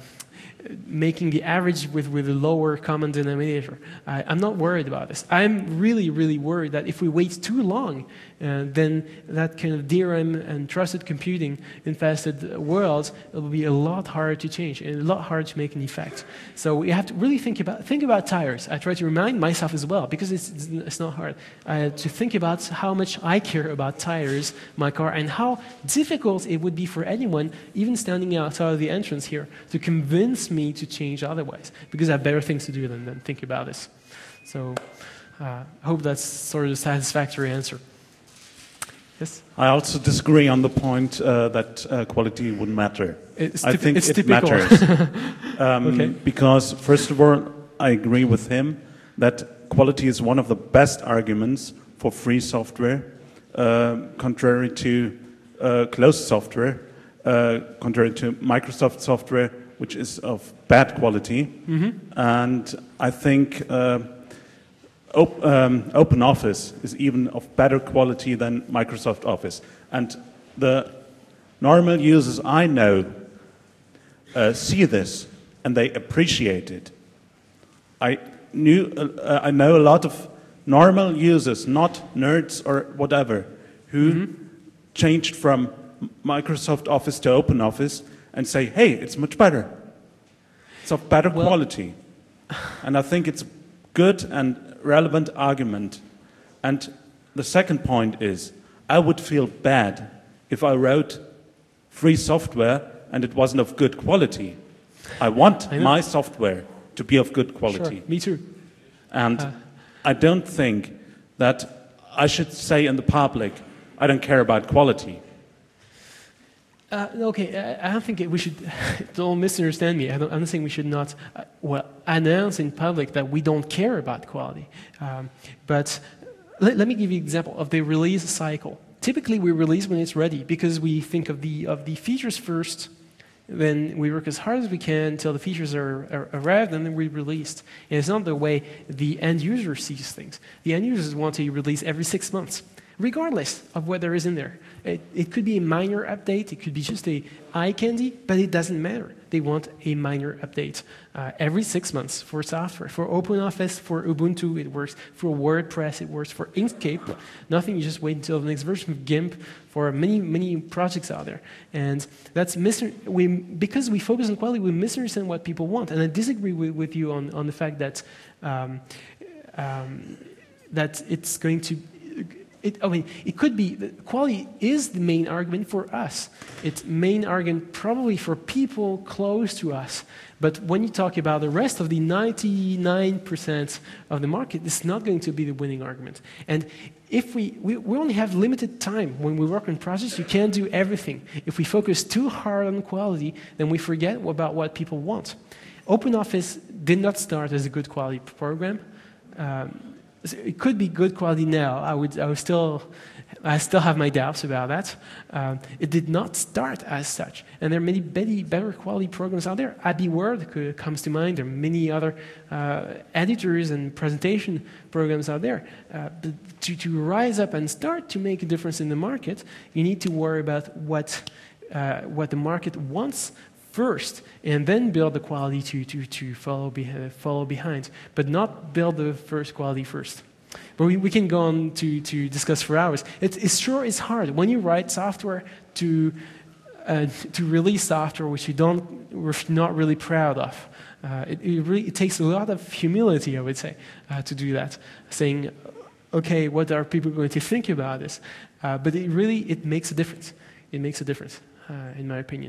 making the average with, with a lower common denominator. I, I'm not worried about this. I'm really, really worried that if we wait too long, uh, then that kind of D R M and trusted computing infested worlds, it will be a lot harder to change and a lot harder to make an effect. So we have to really think about, think about tires. I try to remind myself as well, because it's, it's, it's not hard, uh, to think about how much I care about tires, my car, and how difficult it would be for anyone, even standing outside of the entrance here, to convince me to change otherwise, because I have better things to do than, than think about this. So uh, I hope that's sort of a satisfactory answer. Yes? I also disagree on the point uh, that uh, quality wouldn't matter. It's I think it's it typical. matters. um, Okay. Because, first of all, I agree with him that quality is one of the best arguments for free software, uh, contrary to uh, closed software, uh, contrary to Microsoft software, which is of bad quality. Mm-hmm. And I think uh, op um, OpenOffice is even of better quality than Microsoft Office. And the normal users I know uh, see this and they appreciate it. I, knew, uh, I know a lot of normal users, not nerds or whatever, who mm-hmm. changed from Microsoft Office to OpenOffice and say, hey, it's much better. It's of better well, quality. And I think it's a good and relevant argument. And the second point is, I would feel bad if I wrote free software and it wasn't of good quality. I want I my software to be of good quality. Sure, me too. And uh. I don't think that I should say in the public, I don't care about quality. Uh, okay, I, I don't think it, we should, don't misunderstand me. I don't, I'm not saying we should not uh, well, announce in public that we don't care about quality. Um, but let, let me give you an example of the release cycle. typically we release when it's ready because we think of the of the features first. Then we work as hard as we can until the features are, are arrived, and then we released. And it's not the way the end user sees things. The end users want to release every six months, regardless of what there is in there. It, it could be a minor update, it could be just a eye candy, but it doesn't matter. They want a minor update uh, every six months for software. For OpenOffice, for Ubuntu, it works. For WordPress, it works. For Inkscape, nothing, you just wait until the next version of GIMP for many, many projects out there. And that's mis we, because we focus on quality, we misunderstand what people want. And I disagree with, with you on, on the fact that, um, um, that it's going to It, I mean, it could be that quality is the main argument for us. It's main argument probably for people close to us. But when you talk about the rest of the ninety-nine percent of the market, it's not going to be the winning argument. And if we, we, we only have limited time when we work on projects, you can't do everything. If we focus too hard on quality, then we forget about what people want. OpenOffice did not start as a good quality program. Um, It could be good quality now. I would, I would still, I still have my doubts about that. Um, it did not start as such, and there are many better, better quality programs out there. Abbey Word comes to mind. There are many other uh, editors and presentation programs out there. Uh, but to, to rise up and start to make a difference in the market, you need to worry about what, uh, what the market wants first, and then build the quality to, to, to follow, be, uh, follow behind, but not build the first quality first. But we, we can go on to, to discuss for hours. It, it's sure it's hard. When you write software to, uh, to release software which you don't, we're not really proud of, uh, it, it, really, it takes a lot of humility, I would say, uh, to do that. Saying, okay, what are people going to think about this? Uh, but it really, it makes a difference. It makes a difference, uh, in my opinion.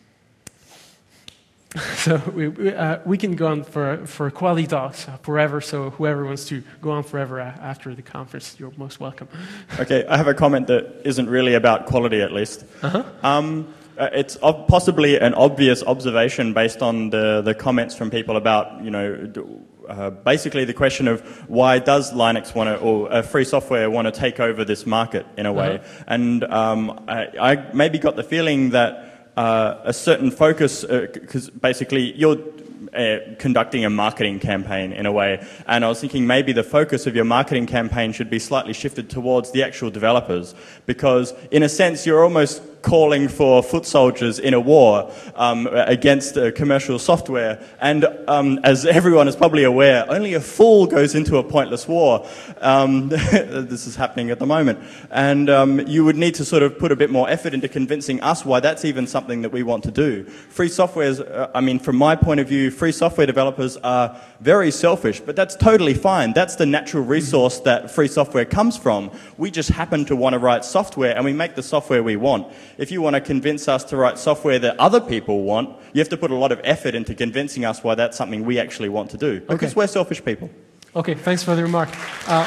So we, we, uh, we can go on for, for quality talks uh, forever, so whoever wants to go on forever after the conference, you're most welcome. Okay, I have a comment that isn't really about quality, at least. Uh-huh. um, uh, it's ob possibly an obvious observation based on the, the comments from people about, you know, uh, basically the question of why does Linux want to, or uh, free software want to take over this market in a way. Uh-huh. And um, I, I maybe got the feeling that Uh, a certain focus, because uh, basically you're uh, conducting a marketing campaign in a way, and I was thinking maybe the focus of your marketing campaign should be slightly shifted towards the actual developers, because in a sense you're almost calling for foot soldiers in a war um, against uh, commercial software. And um, as everyone is probably aware, only a fool goes into a pointless war. Um, this is happening at the moment. And um, you would need to sort of put a bit more effort into convincing us why that's even something that we want to do. Free software is, uh, I mean, from my point of view, free software developers are very selfish, but that's totally fine. That's the natural resource that free software comes from. We just happen to want to write software, and we make the software we want. If you want to convince us to write software that other people want, you have to put a lot of effort into convincing us why that's something we actually want to do. Because okay. we're selfish people. Okay, thanks for the remark. Uh,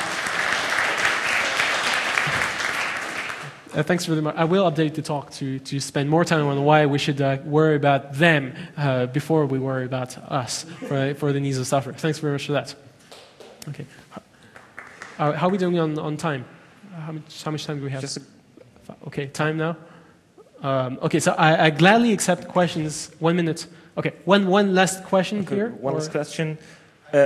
uh, thanks for the remark. I will update the talk to, to spend more time on why we should uh, worry about them uh, before we worry about us for, for the needs of software. Thanks very much for that. Okay. Uh, how are we doing on, on time? How much, how much time do we have? Just a okay, time now? Um, okay, so I, I gladly accept questions. One minute. Okay, one, one last question okay, here. One or? last question. Uh,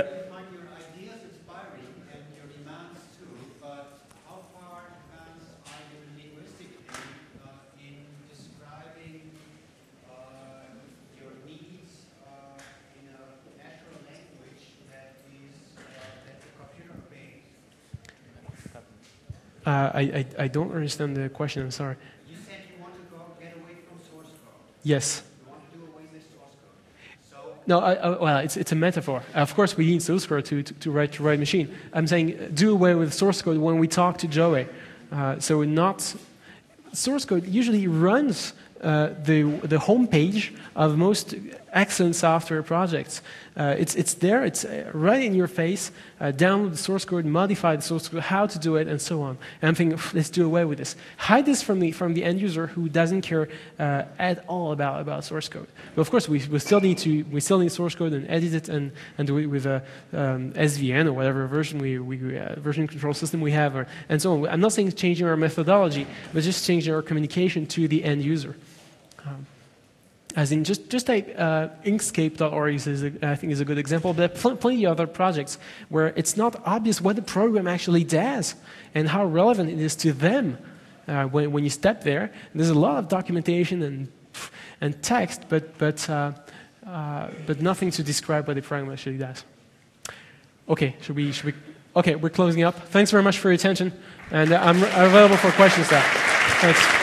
Uh, I, I, I don't understand the question, I'm sorry. You said you want to go, get away from source code. Yes. You want to do away with source code. So no, I, I, well, it's, it's a metaphor. Of course, we need source code to, to, to write to write machine. I'm saying do away with source code when we talk to Joey. Uh, so not source code usually runs uh, the, the homepage of most excellent software projects. Uh, it's, it's there, it's right in your face. Uh, download the source code, modify the source code, how to do it, and so on. And I'm thinking, let's do away with this. Hide this from the, from the end user who doesn't care uh, at all about, about source code. But of course, we, we still need to we still need source code and edit it and, and do it with a um, S V N or whatever version we, we uh, version control system we have, or, and so on. I'm not saying changing our methodology, but just changing our communication to the end user. Um, As in, just, just type uh, Inkscape dot org, is, is a, I think is a good example, but pl plenty of other projects where it's not obvious what the program actually does and how relevant it is to them uh, when, when you step there. There's a lot of documentation and, and text, but, but, uh, uh, but nothing to describe what the program actually does. Okay, should we, should we, okay, we're closing up. Thanks very much for your attention, and I'm available for questions now. Thanks.